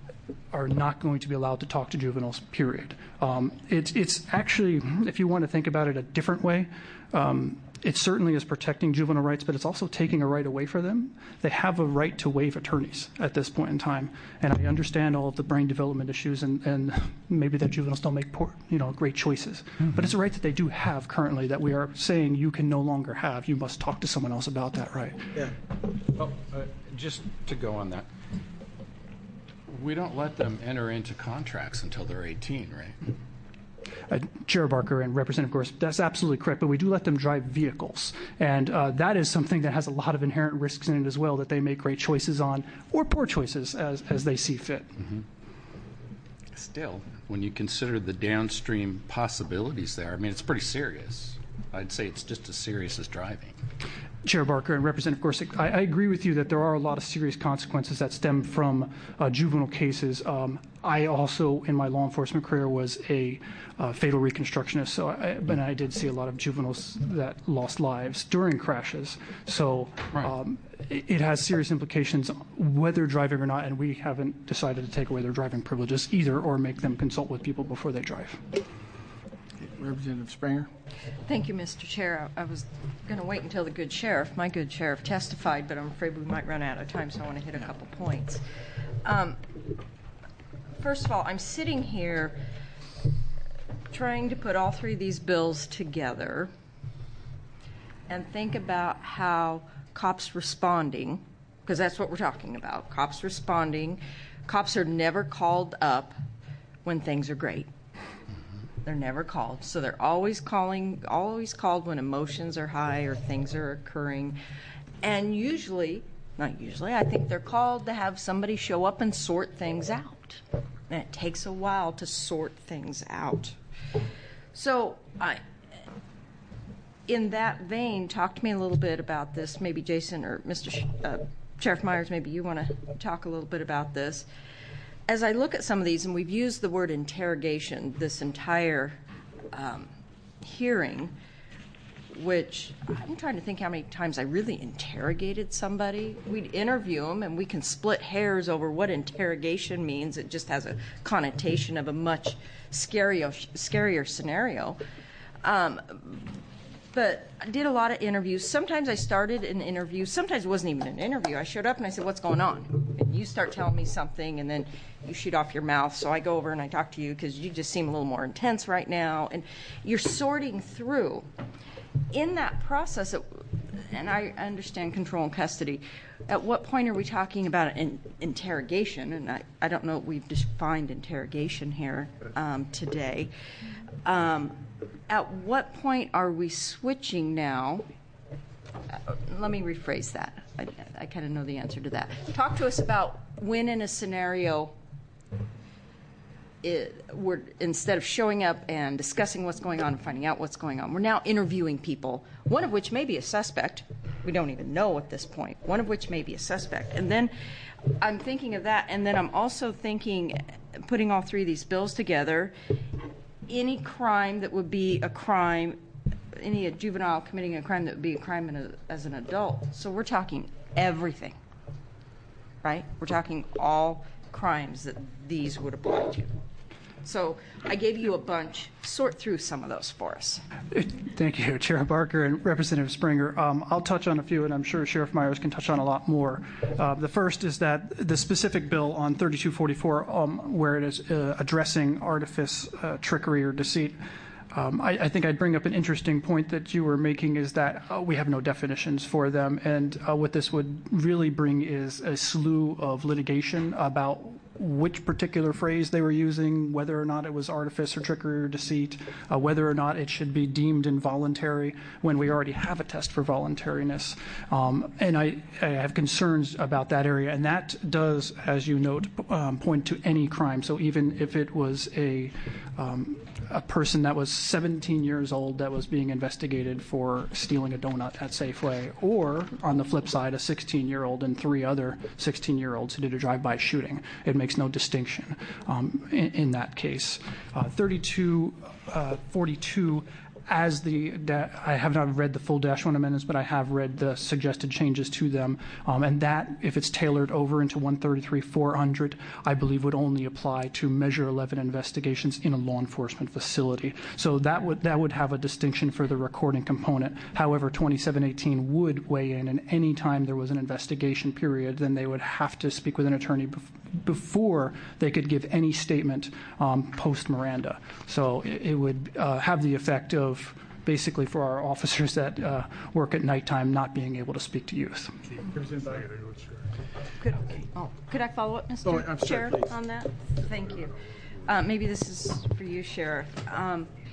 Speaker 16: are not going to be allowed to talk to juveniles, period. Um, it's, it's actually, if you want to think about it a different way, um, it certainly is protecting juvenile rights, but it's also taking a right away from them. They have a right to waive attorneys at this point in time. And I understand all of the brain development issues, and, and maybe that juveniles don't make poor, you know, great choices. Mm-hmm. But it's a right that they do have currently that we are saying you can no longer have. You must talk to someone else about that right.
Speaker 17: Yeah. Well, uh, just to go on that, we don't let them enter into contracts until they're eighteen, right?
Speaker 16: uh, Chair Barker and Representative Gorsuch, that's absolutely correct, but we do let them drive vehicles. And uh, that is something that has a lot of inherent risks in it as well, that they make great choices on, or poor choices as, as they see fit.
Speaker 17: Mm-hmm. Still, when you consider the downstream possibilities there, I mean, it's pretty serious. I'd say it's just as serious as driving.
Speaker 16: Chair Barker and Representative Gorsuch, I, I agree with you that there are a lot of serious consequences that stem from uh, juvenile cases. Um, I also, in my law enforcement career, was a uh, fatal reconstructionist, so I, and I did see a lot of juveniles that lost lives during crashes. So um, it, it has serious implications whether driving or not, and we haven't decided to take away their driving privileges either or make them consult with people before they drive.
Speaker 1: Representative Springer.
Speaker 6: Thank you, Mister Chair. I, I was going to wait until the good sheriff, my good sheriff, testified, but I'm afraid we might run out of time, so I want to hit a couple points. Um, first of all, I'm sitting here trying to put all three of these bills together and think about how cops responding, because that's what we're talking about, cops responding. Cops are never called up when things are great. They're never called. So they're always calling, always called when emotions are high or things are occurring. And usually, not usually, I think they're called to have somebody show up and sort things out. And it takes a while to sort things out. So I, in that vein, talk to me a little bit about this. Maybe Jason or Mister Sh- uh, Sheriff Myers, maybe you want to talk a little bit about this. As I look at some of these, and we've used the word interrogation this entire um, hearing, which I'm trying to think how many times I really interrogated somebody. We'd interview them, and we can split hairs over what interrogation means. It just has a connotation of a much scarier, scarier scenario. Um, but I did a lot of interviews. Sometimes I started an interview. Sometimes it wasn't even an interview. I showed up and I said, what's going on? And you start telling me something, and then you shoot off your mouth. So I go over and I talk to you because you just seem a little more intense right now. And you're sorting through. In that process, it, and I understand control and custody, at what point are we talking about an interrogation? And I, I don't know if we've defined interrogation here um, today. Um, at what point are we switching now? Uh, let me rephrase that. I, I kind of know the answer to that. Talk to us about when in a scenario it, we're, instead of showing up and discussing what's going on and finding out what's going on, we're now interviewing people, one of which may be a suspect. We don't even know at this point. One of which may be a suspect. And then I'm thinking of that, and then I'm also thinking, putting all three of these bills together, any crime that would be a crime, any a juvenile committing a crime that would be a crime in a, as an adult. So we're talking everything, right? We're talking all crimes that these would apply to. So I gave you a bunch. Sort through some of those for us.
Speaker 16: Thank you, Chair Barker and Representative Springer. Um, I'll touch on a few, and I'm sure Sheriff Myers can touch on a lot more. Uh, the first is that the specific bill on thirty-two forty-four, um, where it is uh, addressing artifice, uh, trickery, or deceit, Um, I, I think I'd bring up an interesting point that you were making, is that uh, we have no definitions for them, and uh, what this would really bring is a slew of litigation about which particular phrase they were using, whether or not it was artifice or trickery or deceit, uh, whether or not it should be deemed involuntary when we already have a test for voluntariness. Um, and I, I have concerns about that area, and that does, as you note, um, point to any crime. So even if it was a um, a person that was seventeen years old that was being investigated for stealing a donut at Safeway, or on the flip side, a sixteen-year-old and three other sixteen-year-olds who did a drive-by shooting, it makes no distinction um, in, in that case. Uh, thirty-two forty-two, as the, I have not read the full Dash one amendments, but I have read the suggested changes to them, um, and that, if it's tailored over into one thirty-three four hundred, I believe would only apply to Measure eleven investigations in a law enforcement facility. So that would that would have a distinction for the recording component. However, twenty-seven eighteen would weigh in, and any time there was an investigation period, then they would have to speak with an attorney bef- before they could give any statement um, post-Miranda. So it, it would uh, have the effect of basically for our officers that uh, work at nighttime not being able to speak to youth.
Speaker 6: Could, oh, could I follow up, Mister
Speaker 1: Oh, I'm sorry,
Speaker 6: Chair,
Speaker 1: please.
Speaker 6: on that? Thank you. Uh, maybe this is for you, Sheriff. Um,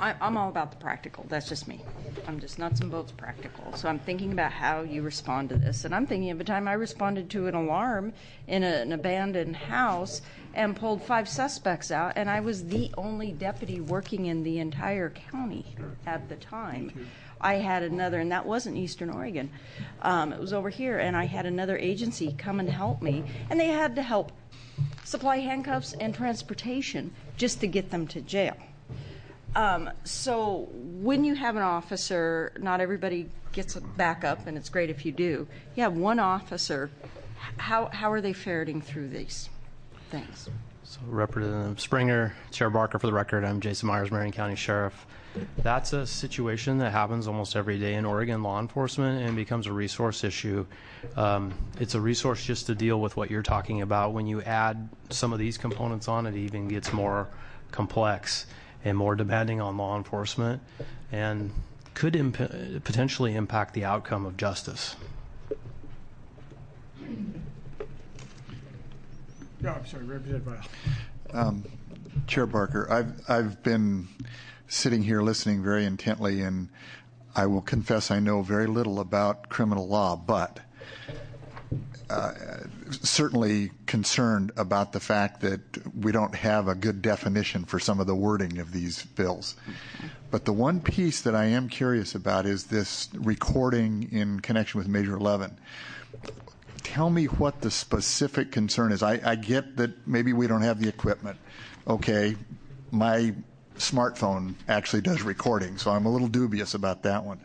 Speaker 6: I, I'm all about the practical. That's just me. I'm just nuts and bolts practical. So I'm thinking about how you respond to this. And I'm thinking of a time I responded to an alarm in a, an abandoned house and pulled five suspects out, and I was the only deputy working in the entire county at the time. I had another, and that wasn't Eastern Oregon. Um, it was over here, and I had another agency come and help me, and they had to help supply handcuffs and transportation just to get them to jail. Um, so when you have an officer, not everybody gets a backup, and it's great if you do. You have one officer. How how are they ferreting through these things?
Speaker 18: So Representative Springer, Chair Barker, for the record, I'm Jason Myers, Marion County Sheriff. That's a situation that happens almost every day in Oregon law enforcement and becomes a resource issue. Um, it's a resource just to deal with what you're talking about. When you add some of these components on, it even gets more complex and more demanding on law enforcement, and could imp- potentially impact the outcome of justice.
Speaker 1: No, I'm sorry, Representative Vial.
Speaker 19: Um, Chair Barker, I've I've been sitting here listening very intently, and I will confess I know very little about criminal law, but uh, certainly concerned about the fact that we don't have a good definition for some of the wording of these bills. But the one piece that I am curious about is this recording in connection with Measure eleven. Tell me what the specific concern is. I, I get that maybe we don't have the equipment. Okay, my smartphone actually does recording, so I'm a little dubious about that one.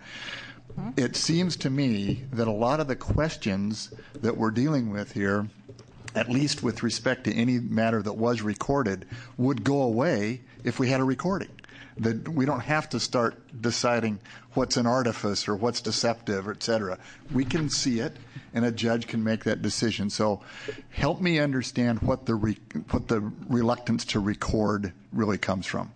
Speaker 19: It seems to me that a lot of the questions that we're dealing with here, at least with respect to any matter that was recorded, would go away if we had a recording. That we don't have to start deciding what's an artifice or what's deceptive, et cetera. We can see it, and a judge can make that decision. So help me understand what the re- what the reluctance to record really comes from.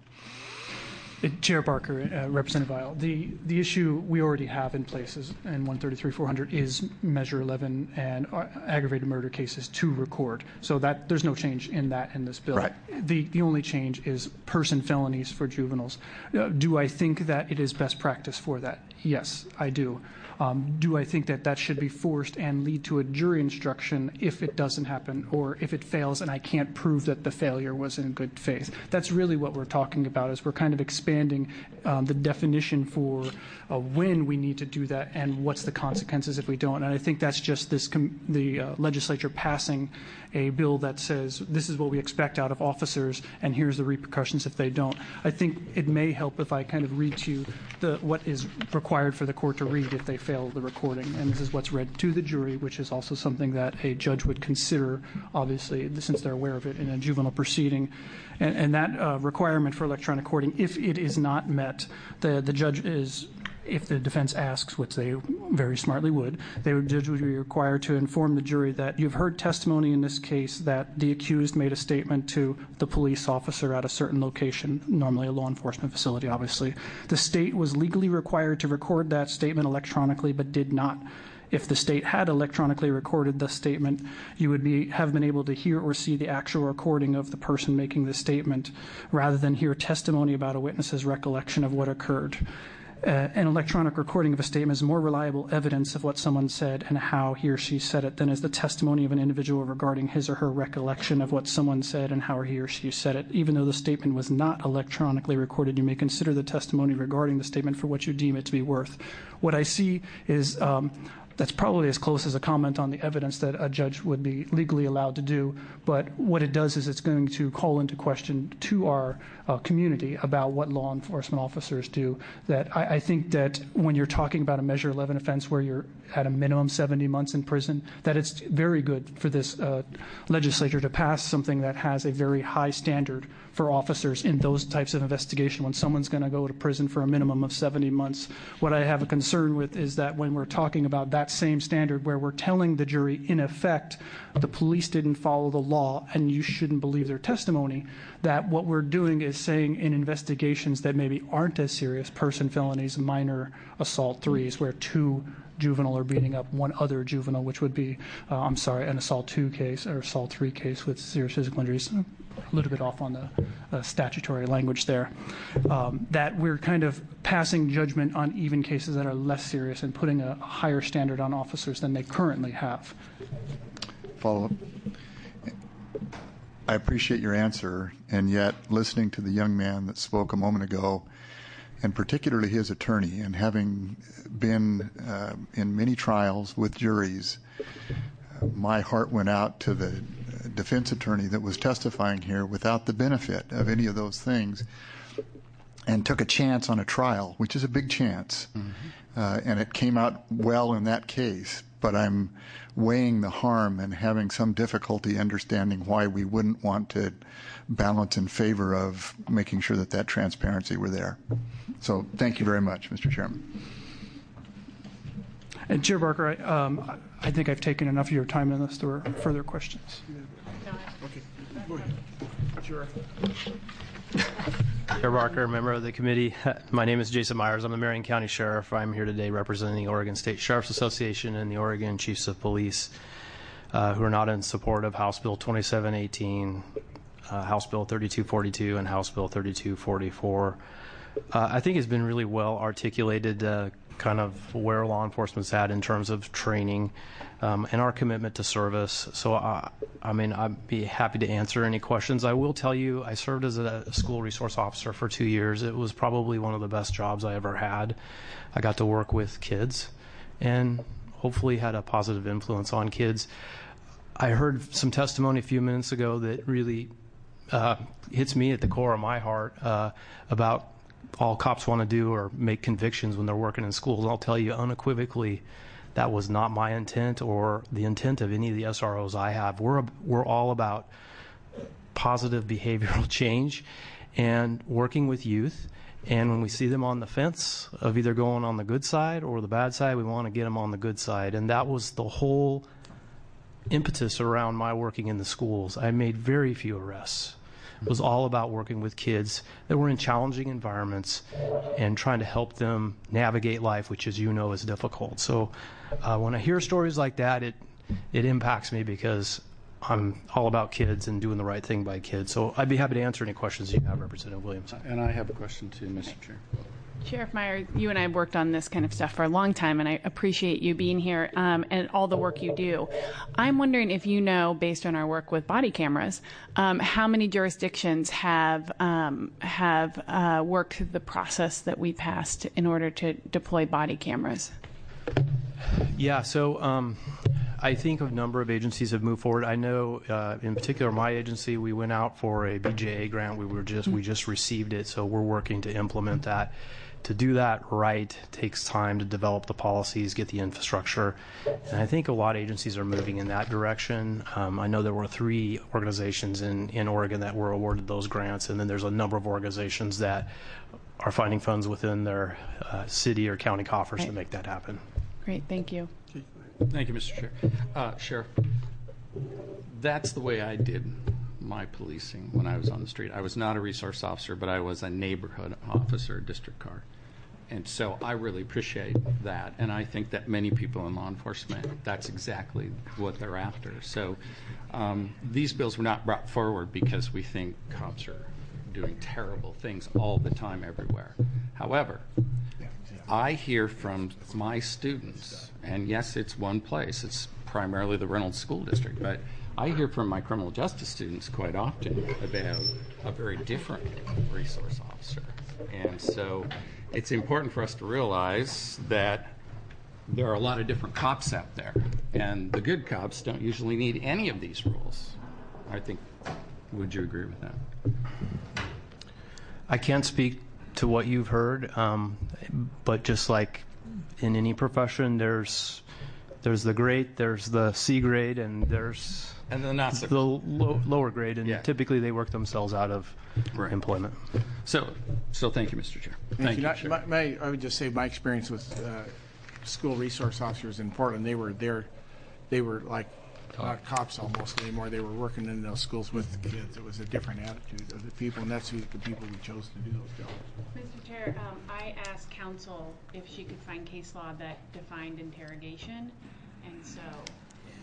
Speaker 16: Chair Barker, uh, Representative Vial, the, the issue we already have in place is, in one thirty-three four hundred is Measure eleven and uh, aggravated murder cases to record. So that there's no change in that in this bill.
Speaker 19: Right.
Speaker 16: The, the only change is person felonies for juveniles. Uh, do I think that it is best practice for that? Yes, I do. Um, do I think that that should be forced and lead to a jury instruction if it doesn't happen, or if it fails and I can't prove that the failure was in good faith? That's really what we're talking about, is we're kind of expanding um, the definition for uh, when we need to do that and what's the consequences if we don't. And I think that's just this com- the uh, legislature passing a bill that says this is what we expect out of officers and here's the repercussions if they don't. I think it may help if I kind of read to you the, what is required for the court to read if they fail the recording. And this is what's read to the jury, which is also something that a judge would consider, obviously, since they're aware of it in a juvenile proceeding. And, and that uh, requirement for electronic recording, if it is not met, the, the judge is, if the defense asks, which they very smartly would, they would, judge would be required to inform the jury that you've heard testimony in this case that the accused made a statement to the police officer at a certain location, normally a law enforcement facility, obviously. The state was legally required to record that statement electronically, but did not. If the state had electronically recorded the statement, you would be have been able to hear or see the actual recording of the person making the statement, rather than hear testimony about a witness's recollection of what occurred. Uh, an electronic recording of a statement is more reliable evidence of what someone said and how he or she said it than is the testimony of an individual regarding his or her recollection of what someone said and how he or she said it. Even though the statement was not electronically recorded, you may consider the testimony regarding the statement for what you deem it to be worth. What I see is um, that's probably as close as a comment on the evidence that a judge would be legally allowed to do. But what it does is it's going to call into question to our uh, community about what law enforcement officers do. That I, I think that when you're talking about a Measure eleven offense where you're at a minimum seventy months in prison, that it's very good for this uh, legislature to pass something that has a very high standard for officers in those types of investigation when someone's going to go to prison for a minimum of seventy months. What I have a concern with is that when we're talking about that same standard where we're telling the jury, in effect, the police didn't follow the law and you shouldn't believe their testimony, that what we're doing is saying in investigations that maybe aren't as serious, person felonies, minor assault threes, where two juvenile are beating up one other juvenile, which would be, uh, I'm sorry, an assault two case or assault three case with serious physical injuries. a little bit off on the uh, statutory language there, um, that we're kind of passing judgment on even cases that are less serious and putting a higher standard on officers than they currently have.
Speaker 19: Follow up. I appreciate your answer, and yet listening to the young man that spoke a moment ago, and particularly his attorney, and having been uh, in many trials with juries, uh, my heart went out to the defense attorney that was testifying here without the benefit of any of those things, and took a chance on a trial, which is a big chance. Mm-hmm. uh, and it came out well in that case. But I'm weighing the harm and having some difficulty understanding why we wouldn't want to balance in favor of making sure that that transparency were there. So thank you very much, Mister Chairman.
Speaker 16: And Chair Barker, I, um, I think I've taken enough of your time unless there are further questions.
Speaker 1: Okay, go ahead. Sure.
Speaker 18: Chair Barker, member of the committee. My name is Jason Myers. I'm the Marion County Sheriff. I'm here today representing the Oregon State Sheriff's Association and the Oregon Chiefs of Police, uh, who are not in support of House Bill twenty-seven eighteen, uh, House Bill thirty-two forty-two, and House Bill thirty-two forty-four. Uh, I think it's been really well articulated uh, kind of where law enforcement's at in terms of training um, and our commitment to service. So, uh, I mean, I'd be happy to answer any questions. I will tell you, I served as a school resource officer for two years. It was probably one of the best jobs I ever had. I got to work with kids and hopefully had a positive influence on kids. I heard some testimony a few minutes ago that really uh, hits me at the core of my heart uh, about all cops want to do or make convictions when they're working in schools. I'll tell you unequivocally, that was not my intent or the intent of any of the S R Os I have. We're we're all about positive behavioral change and working with youth. And when we see them on the fence of either going on the good side or the bad side, we want to get them on the good side. And that was the whole impetus around my working in the schools. I made very few arrests. It was all about working with kids that were in challenging environments and trying to help them navigate life, which, as you know, is difficult. So uh, when I hear stories like that, it it impacts me because I'm all about kids and doing the right thing by kids. So I'd be happy to answer any questions you have, Representative Williams.
Speaker 17: And I have a question too, Mister Chair.
Speaker 7: Sheriff Meyer, you and I have worked on this kind of stuff for a long time, and I appreciate you being here um, and all the work you do. I'm wondering if you know, based on our work with body cameras, um, how many jurisdictions have um, have uh, worked through the process that we passed in order to deploy body cameras?
Speaker 18: Yeah, so um, I think a number of agencies have moved forward. I know, uh, in particular, my agency, we went out for a B J A grant. We were just we just received it, so we're working to implement that. To do that right takes time to develop the policies, get the infrastructure, and I think a lot of agencies are moving in that direction. Um, I know there were three organizations in, in Oregon that were awarded those grants, and then there's a number of organizations that are finding funds within their uh, city or county coffers
Speaker 7: right.
Speaker 18: to make that happen.
Speaker 7: Great, thank you.
Speaker 17: Thank you, Mister Chair. Uh, Sheriff, that's the way I did my policing when I was on the street. I was not a resource officer, but I was a neighborhood officer, district guard. And so I really appreciate that. And I think that many people in law enforcement, that's exactly what they're after. So um, these bills were not brought forward because we think cops are doing terrible things all the time everywhere. However, I hear from my students, and yes, it's one place. It's primarily the Reynolds School District, but I hear from my criminal justice students quite often about a very different resource officer. And so it's important for us to realize that there are a lot of different cops out there, and the good cops don't usually need any of these rules. I think, would you agree with that?
Speaker 18: I can't speak to what you've heard, um, but just like in any profession, there's there's the great, there's the C grade, and there's
Speaker 17: and the not so
Speaker 18: the lo- lower grade, and
Speaker 17: yeah.
Speaker 18: typically they work themselves out of right. employment.
Speaker 17: So, so thank you, Mister Chair.
Speaker 1: Thank, thank you. you my, my, I would just say my experience with uh, school resource officers in Portland, they were there, they were like not cops almost anymore. They were working in those schools with the kids. It was a different attitude of the people, and that's who the people we chose to do those jobs.
Speaker 7: Mister Chair, um, I asked counsel if she could find case law that defined interrogation, and so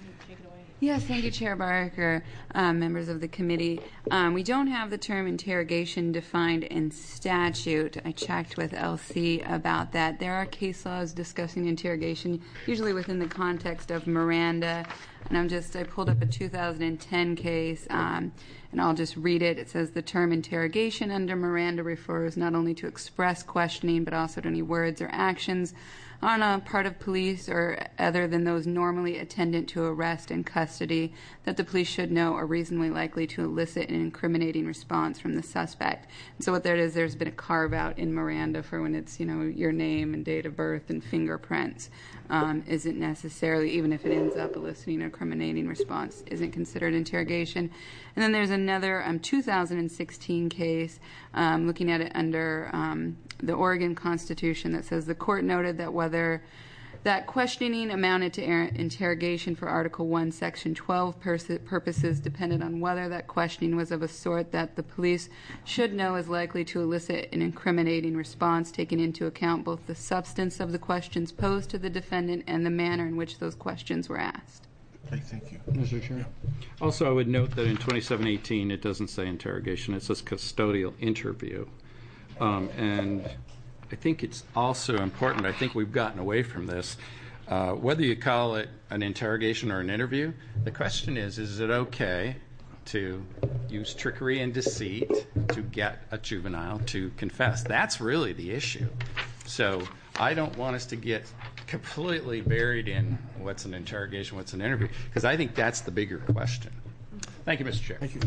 Speaker 3: Yes, thank you, Chair Barker, um, members of the committee. Um, we don't have the term interrogation defined in statute. I checked with L C about that. There are case laws discussing interrogation, usually within the context of Miranda. And I'm just, I pulled up a two thousand ten case, um, and I'll just read it. It says the term interrogation under Miranda refers not only to express questioning, but also to any words or actions on a part of police or other than those normally attendant to arrest and custody that the police should know are reasonably likely to elicit an incriminating response from the suspect. And so what that is, there's been a carve out in Miranda for when it's, you know, your name and date of birth and fingerprints um, isn't necessarily, even if it ends up eliciting an incriminating response, isn't considered interrogation. And then there's another um, two thousand sixteen case um, looking at it under um, the Oregon Constitution that says the court noted that whether that questioning amounted to er- interrogation for Article one, Section twelve pers- purposes depended on whether that questioning was of a sort that the police should know is likely to elicit an incriminating response, taking into account both the substance of the questions posed to the defendant and the manner in which those questions were asked.
Speaker 1: Okay, thank you.
Speaker 17: Mister Chair. Also, I would note that in twenty-seven eighteen, it doesn't say interrogation. It says custodial interview. Um, and I think it's also important, I think we've gotten away from this, uh, whether you call it an interrogation or an interview, the question is, is it okay to use trickery and deceit to get a juvenile to confess? That's really the issue. So I don't want us to get completely buried in what's an interrogation, what's an interview, because I think that's the bigger question. Thank you, Mister Chair.
Speaker 1: Thank you.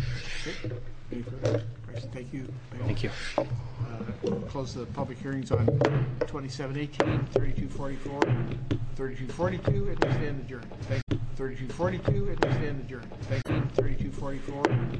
Speaker 1: Any further questions? Thank you.
Speaker 18: Thank you.
Speaker 1: Uh, we'll close the public hearings on twenty-seven eighteen, thirty-two forty-four, thirty-two forty-two, and we stand adjourned. Thank you. thirty-two forty-two, and we stand adjourned. Thank you. thirty-two forty-four.